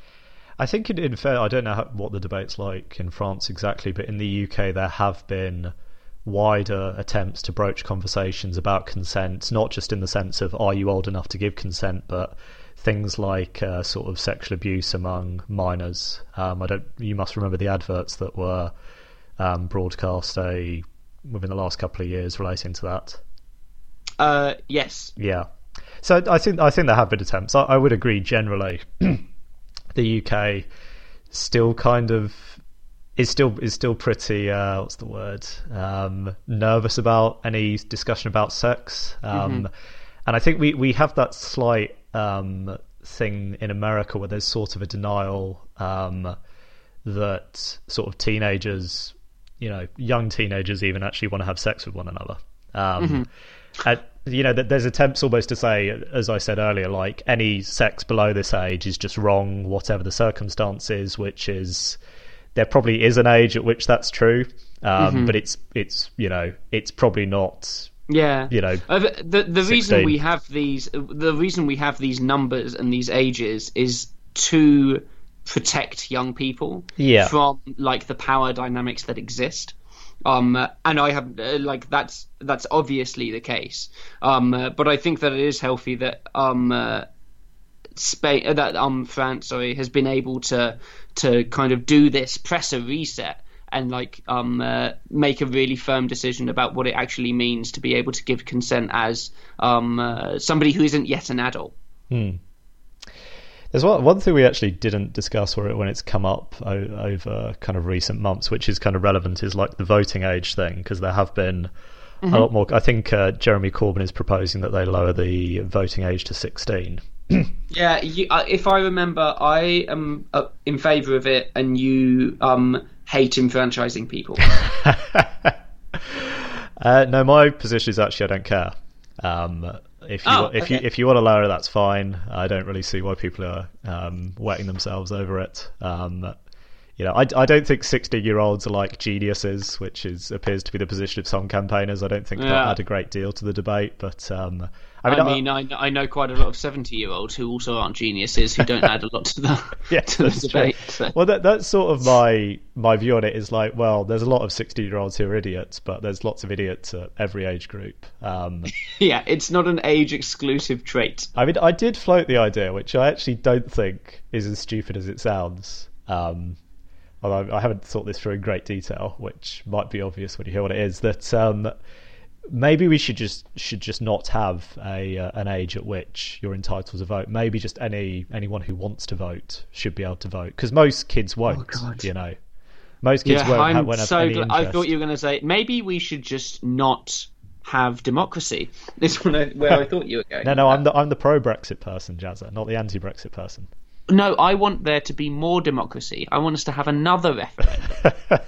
I think, in, in fair, I don't know how, what the debate's like in France exactly, but in the U K there have been wider attempts to broach conversations about consent, not just in the sense of, are you old enough to give consent, but things like uh, sort of sexual abuse among minors. Um, I don't. You must remember the adverts that were um, broadcast a... within the last couple of years relating to that. Uh, yes. Yeah. So I think I think there have been attempts. I, I would agree generally. The U K still kind of is still is still pretty uh, what's the word um, nervous about any discussion about sex, um, mm-hmm. and I think we, we have that slight um, thing in America where there's sort of a denial um, that sort of teenagers, you know, young teenagers even actually want to have sex with one another. Um, mm-hmm. and, you know, there's attempts almost to say, as I said earlier, like any sex below this age is just wrong, whatever the circumstances, which is, there probably is an age at which that's true. Um, mm-hmm. But it's, it's, you know, it's probably not, yeah, you know, uh, the, the reason we have these, the reason we have these numbers and these ages is to protect young people yeah. from like the power dynamics that exist, um and I have uh, like that's that's obviously the case, um uh, but I think that it is healthy that um uh, Spain uh, that um France sorry has been able to to kind of do this, press a reset and like um uh, make a really firm decision about what it actually means to be able to give consent as um uh, somebody who isn't yet an adult. hmm. There's one, one thing we actually didn't discuss or when it's come up o- over kind of recent months, which is kind of relevant, is like the voting age thing, because there have been mm-hmm. a lot more. I think uh, Jeremy Corbyn is proposing that they lower the voting age to sixteen. Yeah, you, uh, if I remember, I am uh, in favour of it, and you um, hate enfranchising people. uh, no, my position is actually I don't care. Um, If you oh, if okay. you if you want to lower it, that's fine. I don't really see why people are um, wetting themselves over it. Um, you know, I, I don't think sixteen-year-olds are like geniuses, which is appears to be the position of some campaigners. I don't think Yeah. that add a great deal to the debate, but um, I I mean, mean, I, I know quite a lot of seventy-year-olds who also aren't geniuses, who don't add a lot to the, yeah, to the that's true. debate. So. Well, that, that's sort of my my view on it. Is like, well, there's a lot of sixteen-year-olds who are idiots, but there's lots of idiots at every age group. Um, Yeah, it's not an age-exclusive trait. I mean, I did float the idea, which I actually don't think is as stupid as it sounds. Um, although I haven't thought this through in great detail, which might be obvious when you hear what it is. That um, maybe we should just should just not have a uh, an age at which you're entitled to vote. Maybe just any anyone who wants to vote should be able to vote, because most kids won't. God. You know, most kids Yeah, won't, I'm have, won't have so any glad. interest. I thought you were going to say maybe we should just not have democracy. This is where I thought you were going. No, no, I'm the I'm the pro Brexit person, Jazza, not the anti Brexit person. No, I want there to be more democracy. I want us to have another referendum.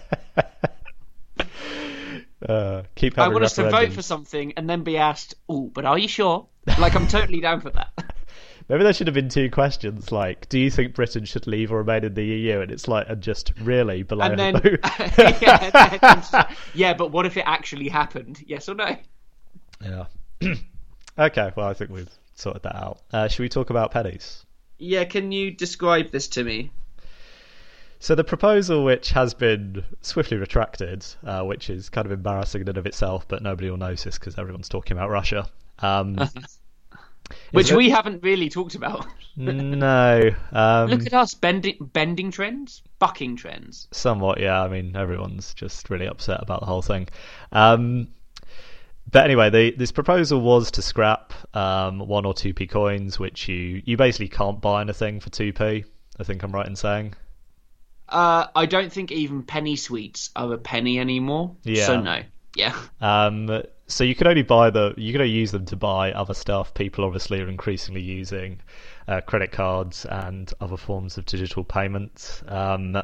uh, keep I having want us to vote referendums. for something and then be asked, "Oh, but are you sure?" Like, I'm totally down for that. Maybe there should have been two questions, like, do you think Britain should leave or remain in the E U? And it's like, and just really below. And then, yeah, and then- yeah, but what if it actually happened? Yes or no? yeah. Okay, well, I think we've sorted that out. Uh, should we talk about pennies? Yeah, can you describe this to me? So the proposal, which has been swiftly retracted, uh, which is kind of embarrassing in and of itself, but nobody will notice because everyone's talking about Russia. Um, Which it- we haven't really talked about. no. Um, Look at us, bending, bending trends, bucking trends. Somewhat, yeah. I mean, everyone's just really upset about the whole thing. Um, but anyway, the, this proposal was to scrap um, one or two p coins, which you, you basically can't buy anything for two p. I think I'm right in saying. Uh, I don't think even penny sweets are a penny anymore. Yeah. So no. Yeah. Um, so you can only buy the you can only use them to buy other stuff. People obviously are increasingly using uh, credit cards and other forms of digital payment. Um,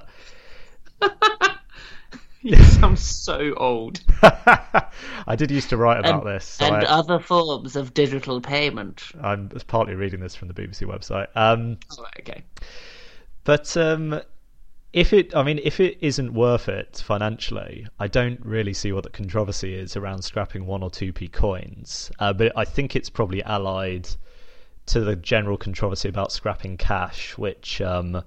You sound so old. I did used to write about and, this. So and I, other forms of digital payment. I'm partly reading this from the B B C website. Um, Oh, okay. But um, if it, I mean, if it isn't worth it financially, I don't really see what the controversy is around scrapping one or two p coins. Uh, but I think it's probably allied to the general controversy about scrapping cash, which um,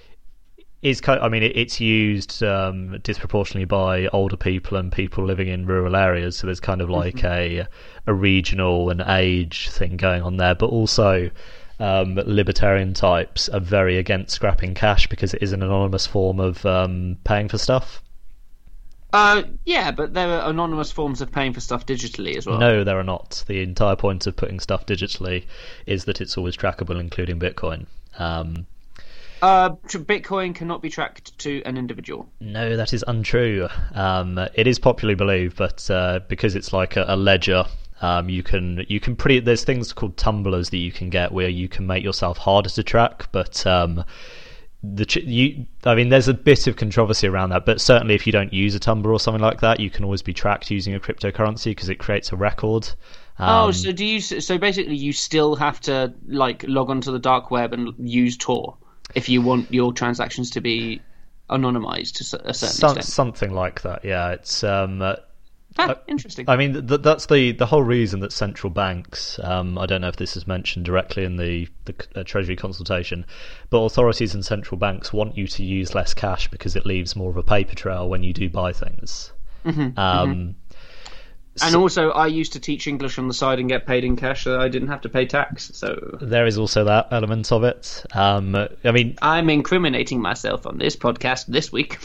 is kind. I mean, it, it's used um, disproportionately by older people and people living in rural areas. So there's kind of like mm-hmm. a a regional and age thing going on there, but also. Um, libertarian types are very against scrapping cash because it is an anonymous form of um, paying for stuff. Uh, yeah, but there are anonymous forms of paying for stuff digitally as well. No, there are not. The entire point of putting stuff digitally is that it's always trackable, including Bitcoin. Um, uh, Bitcoin cannot be tracked to an individual. No, that is untrue. Um, it is popularly believed, but uh, because it's like a, a ledger. Um, you can you can pretty there's things called tumblers that you can get where you can make yourself harder to track, but um, the you I mean there's a bit of controversy around that, but certainly if you don't use a tumbler or something like that, you can always be tracked using a cryptocurrency because it creates a record. Um, oh, so do you? So basically, you still have to like log onto the dark web and use Tor if you want your transactions to be anonymized to a certain some, extent. Something like that. Yeah, it's. Um, uh, Ah, interesting. I mean, th- that's the, the whole reason that central banks, um, I don't know if this is mentioned directly in the, the uh, Treasury consultation, but authorities and central banks want you to use less cash because it leaves more of a paper trail when you do buy things. Mm-hmm, um, mm-hmm. And so, also, I used to teach English on the side and get paid in cash so I didn't have to pay tax. So there is also that element of it. Um, I mean, I'm incriminating myself on this podcast this week.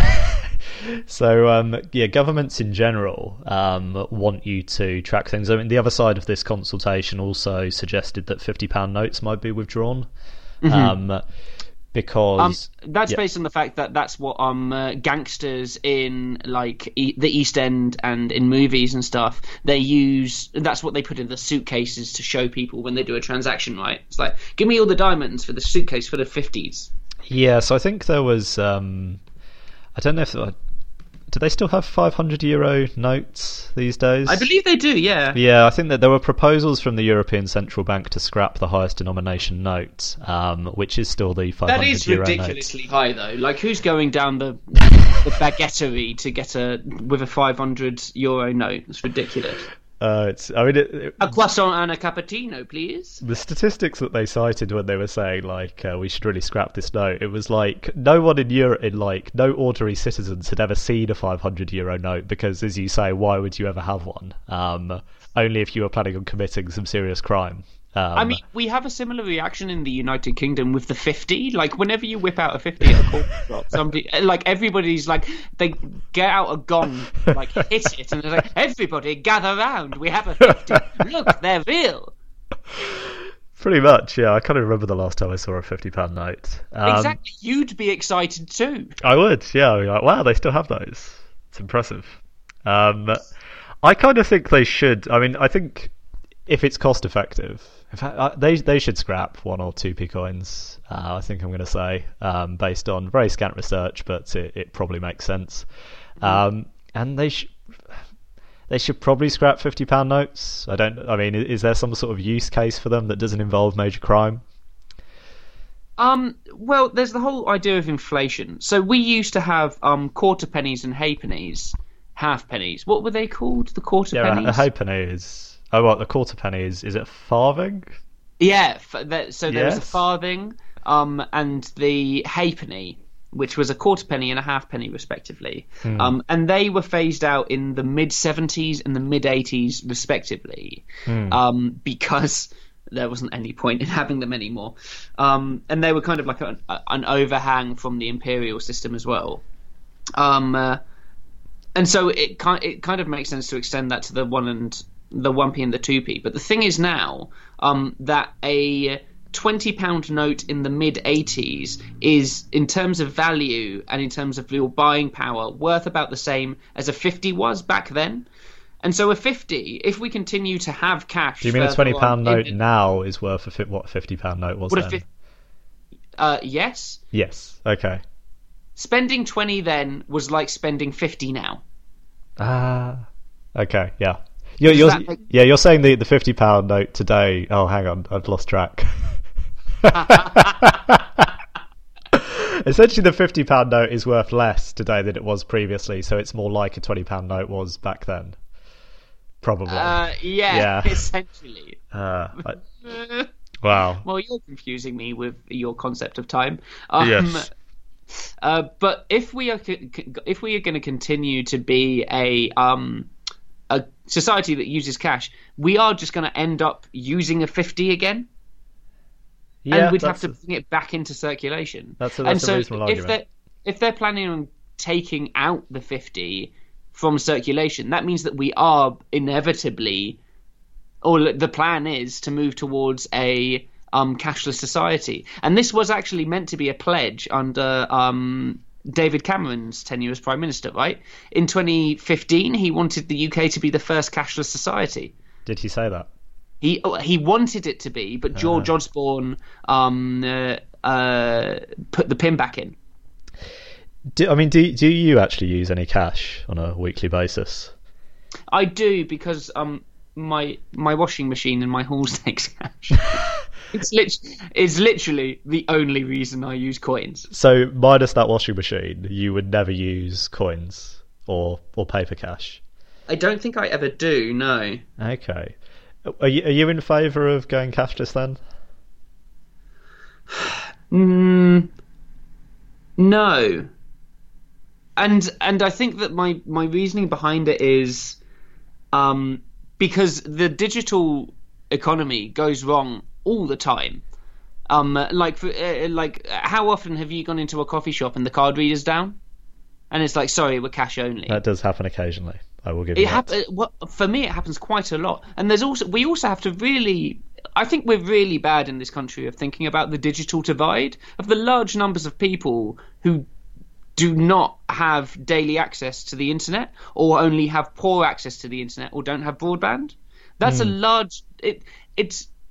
So, um, yeah, governments in general um, want you to track things. I mean, the other side of this consultation also suggested that fifty pound notes might be withdrawn. Mm-hmm. Um, because... Um, that's yeah. based on the fact that that's what um, uh, gangsters in like e- the East End and in movies and stuff, they use... That's what they put in the suitcases to show people when they do a transaction, right? It's like, give me all the diamonds for the suitcase for the fifties. Yeah, so I think there was... Um, I don't know if... I, do they still have five hundred euro notes these days? I believe they do, yeah. Yeah, I think that there were proposals from the European Central Bank to scrap the highest denomination note, um, which is still the five hundred That is euro ridiculously note. high, though. Like, who's going down the the baguetterie to get a with a five hundred euro note? It's ridiculous. Uh, it's, I mean, it, it, A croissant and a cappuccino, please. the statistics that they cited when they were saying like uh, we should really scrap this note, it was like no one in Europe, in like no ordinary citizens had ever seen a five hundred euro note because, as you say, why would you ever have one? Um, only if you were planning on committing some serious crime. Um, I mean, we have a similar reaction in the United Kingdom with the fifty. Like, whenever you whip out a fifty at a corner shop, somebody, like, everybody's like, they get out a gong, like, hit it, and they're like, everybody gather round, we have a fifty. Look, they're real. Pretty much, yeah. I can't even remember the last time I saw a fifty pound note. Um, Exactly. You'd be excited too. I would, yeah. I'd be like, wow, they still have those. It's impressive. Um, I kind of think they should. I mean, I think if it's cost effective, in fact, uh, they they should scrap one or two p coins. Uh, I think I'm going to say, um, based on very scant research, but it, it probably makes sense. Um, and they should. They should probably scrap fifty pound notes. I don't. I mean, is there some sort of use case for them that doesn't involve major crime? Um, well, there's the whole idea of inflation. So we used to have um quarter pennies and halfpennies, half pennies. What were they called? The quarter Yeah, pennies. a halfpenny is. Oh, what the quarter penny is? Is it a farthing? Yeah. F- that, so there was a Yes. farthing, um, and the halfpenny, which was a quarter penny and a half penny respectively. Hmm. Um, and they were phased out in the mid seventies and the mid eighties respectively, Hmm. um, because there wasn't any point in having them anymore. Um, and they were kind of like an, an overhang from the imperial system as well. Um, uh, and so it kind it kind of makes sense to extend that to the one and the one p and the two p. But the thing is now um, that a twenty pound note in the mid eighties is, in terms of value and in terms of your buying power, worth about the same as a fifty was back then. And so a fifty, if we continue to have cash... Do you mean a further twenty pound on note in- now is worth a fi- what a fifty pound note was Would a then? fif- uh, yes. Yes. Okay. Spending twenty then was like spending fifty now. Ah. okay. Yeah. You're, Does you're, that make- yeah. You're saying the the fifty pound note today. Oh, hang on. I've lost track. Essentially, the fifty pound note is worth less today than it was previously, so it's more like a twenty pound note was back then. Probably. Uh, yeah, Yeah. essentially. Uh, I- wow. Well, you're confusing me with your concept of time. Um, Yes. Uh, but if we are co- co- if we are going to continue to be a um a society that uses cash, we are just going to end up using a fifty again, Yeah, and we'd have that's to bring it back into circulation. That's a- and that's a so reasonable if argument. they're if they're planning on taking out the fifty from circulation, that means that we are inevitably, or the plan is to move towards a um, cashless society. And this was actually meant to be a pledge under um, David Cameron's tenure as Prime Minister, right? In twenty fifteen, he wanted the U K to be the first cashless society. Did he say that? He he wanted it to be, but George Osborne um, uh, uh, put the pin back in. Do, I mean, do do you actually use any cash on a weekly basis? I do, because um my my washing machine in my halls takes cash. It's lit- it's literally the only reason I use coins. So, minus that washing machine, you would never use coins or or paper cash. I don't think I ever do. No. Okay. Are you are you in favour of going cashless then? Mm, no. And and I think that my, my reasoning behind it is um, because the digital economy goes wrong all the time. Um, like for, uh, like how often have you gone into a coffee shop and the card reader's down, and it's like, sorry, we're cash only. That does happen occasionally. I will give It you hap- that. well, for me, it happens quite a lot. And there's also we also have to really. I think we're really bad in this country of thinking about the digital divide of the large numbers of people who do not have daily access to the internet, or only have poor access to the internet, or don't have broadband. That's a large. It it's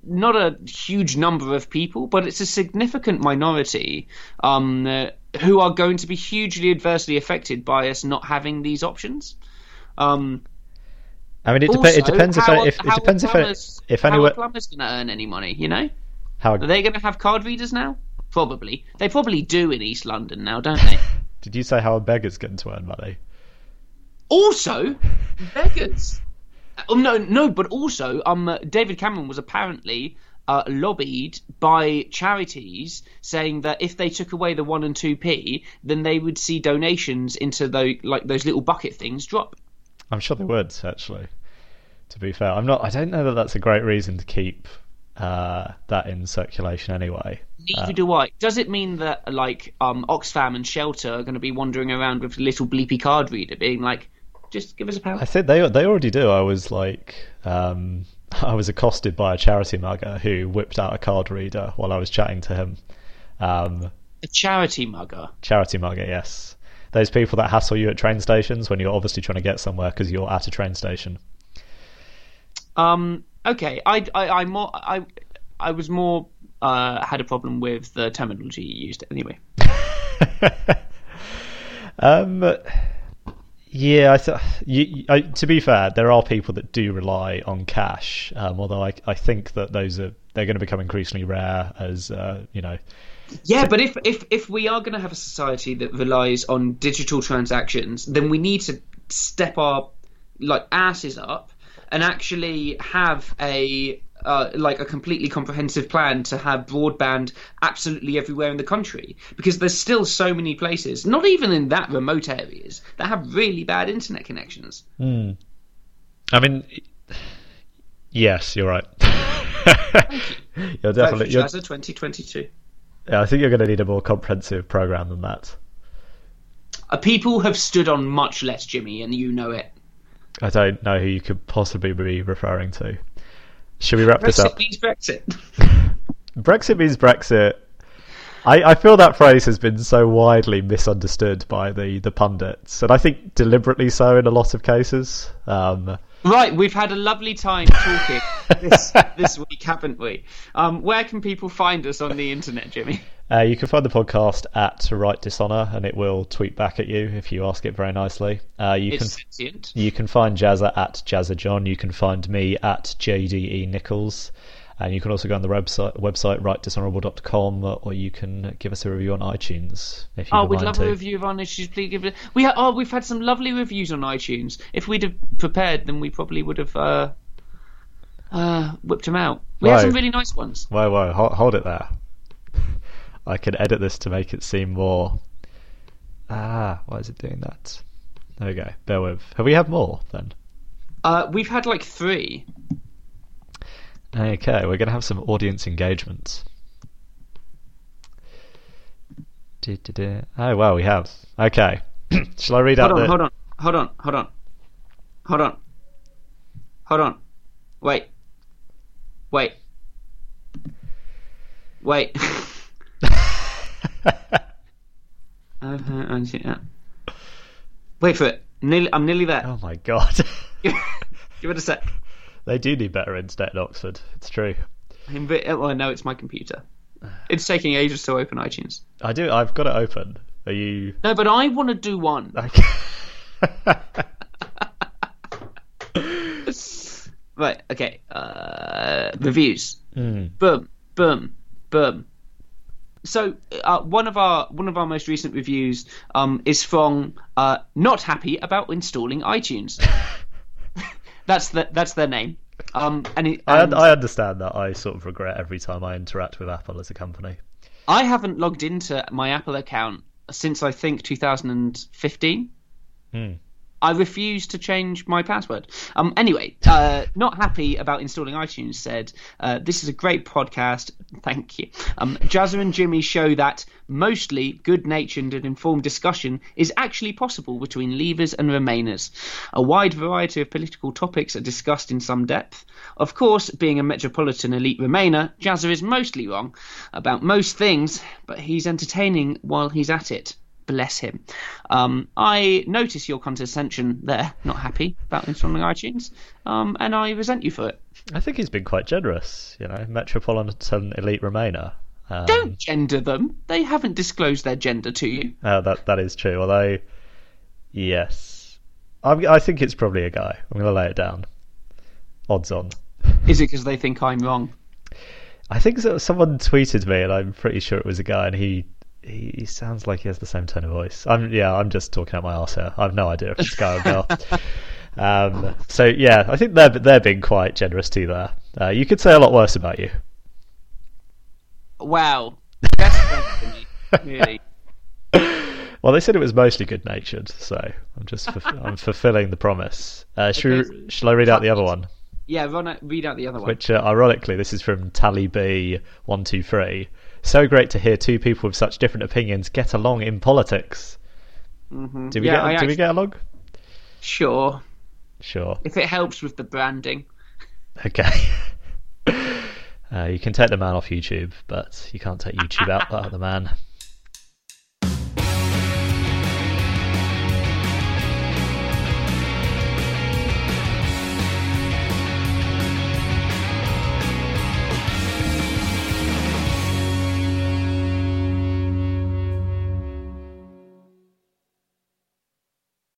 not a huge number of people, but it's a significant minority um, uh, who are going to be hugely adversely affected by us not having these options. Um, I mean, it, dep- also, it depends if how, if it how depends if plumbers, if how anyone are plumbers going to earn any money. You know, how are they going to have card readers now? Probably. They probably do in East London now, don't they? Did you say how a beggar's going to earn money? Also, beggars. Oh, no, no, but also, um, uh, David Cameron was apparently uh, lobbied by charities saying that if they took away the one and two p, then they would see donations into the, like those little bucket things drop. I'm sure they would, actually. To be fair, I'm not. I don't know that that's a great reason to keep uh, that in circulation anyway. Neither uh, do I. Does it mean that like um, Oxfam and Shelter are going to be wandering around with a little bleepy card reader, being like, "Just give us a pound"? I think they they already do. I was like, um, I was accosted by a charity mugger who whipped out a card reader while I was chatting to him. Um, a charity mugger. Charity mugger, yes. Those people that hassle you at train stations when you're obviously trying to get somewhere because you're at a train station. Um. Okay. I. I. I more. I. I was more. Uh. Had a problem with the terminology you used. Anyway. um. Yeah. I th- you, I, to be fair, there are people that do rely on cash. Um. Although I. I think that those are. They're going to become increasingly rare as. Uh, you know. Yeah, but if, if, if we are going to have a society that relies on digital transactions, then we need to step our like asses up and actually have a uh, like a completely comprehensive plan to have broadband absolutely everywhere in the country, because there's still so many places, not even in that remote areas, that have really bad internet connections. Mm. I mean, yes, you're right. Thank you. You're definitely you're, twenty twenty-two. Yeah, I think you're going to need a more comprehensive program than that. Uh, people have stood on much less, Jimmy, and you know it. I don't know who you could possibly be referring to. Should we wrap Brexit this up? Brexit means Brexit. Brexit means Brexit. I, I feel that phrase has been so widely misunderstood by the, the pundits, and I think deliberately so in a lot of cases. Um, Right, we've had a lovely time talking this, this week, haven't we? Um, where can people find us on the internet, Jimmy? Uh, you can find the podcast at Right Dishonour, and it will tweet back at you if you ask it very nicely. Uh, you it's can sentient. You can find Jazza at JazzaJohn. You can find me at J D E Nichols. And you can also go on the website, website right dishonourable dot com, or you can give us a review on iTunes if you Oh, would we'd mind love to. a review of our issues. Please give it. We ha- oh, we've had some lovely reviews on iTunes. If we'd have prepared, then we probably would have uh, uh, whipped them out. We Whoa. had some really nice ones. Whoa, whoa, hold, hold it there. I can edit this to make it seem more. Ah, why is it doing that? There we go. Bear with. Have we had more then? Uh, we've had like three. Okay, we're going to have some audience engagement. Oh, well, we have. Okay. Shall I read hold out on, the... Hold on, hold on, hold on. Hold on. Hold on. Wait. Wait. Wait. Wait for it. Nearly, I'm nearly there. Oh, my God. Give it a sec. They do need better internet in Oxford. It's true. I'm bit, well, no, it's my computer. It's taking ages to open iTunes. I do. I've got it open. Are you? No, but I want to do one. Right. Okay. Uh, reviews. Mm. Boom. Boom. Boom. So uh, one of our one of our most recent reviews um, is from uh, Not Happy About Installing iTunes. That's the, that's their name. Um, and, it, and I, I understand that. I sort of regret every time I interact with Apple as a company. I haven't logged into my Apple account since I think two thousand fifteen. Hmm. I refuse to change my password. Um, anyway, uh, Not Happy About Installing iTunes said, uh, this is a great podcast. Thank you. Um, Jazza and Jimmy show that mostly good-natured and informed discussion is actually possible between Leavers and Remainers. A wide variety of political topics are discussed in some depth. Of course, being a metropolitan elite Remainer, Jazza is mostly wrong about most things, but he's entertaining while he's at it. Bless him. Um, I notice your condescension there, not happy about installing iTunes, um, and I resent you for it. I think he's been quite generous, you know, Metropolitan Elite Remainer. Um, Don't gender them. They haven't disclosed their gender to you. Uh, that that is true. Although, yes, I'm, I think it's probably a guy. I'm going to lay it down. Odds on. Is it because they think I'm wrong? I think so, someone tweeted me, and I'm pretty sure it was a guy, and he, he he sounds like he has the same tone of voice. I'm yeah, I'm just talking out my arse here. I have no idea if it's a guy or girl. Um, so yeah, I think they're they're being quite generous to you there. Uh, you could say a lot worse about you. Wow, that's funny, really. Well, they said it was mostly good-natured, so I'm just I'm fulfilling the promise. Uh, should Okay. we, shall I read out the other one? Yeah, Ron, read out the other one. Which, uh, ironically, this is from Tally B one two three. So great to hear two people with such different opinions get along in politics. Mm-hmm. Do we yeah, get? I Do actually... we get along? Sure. Sure. If it helps with the branding. Okay. uh, you can take the man off YouTube, but you can't take YouTube out, out of the man.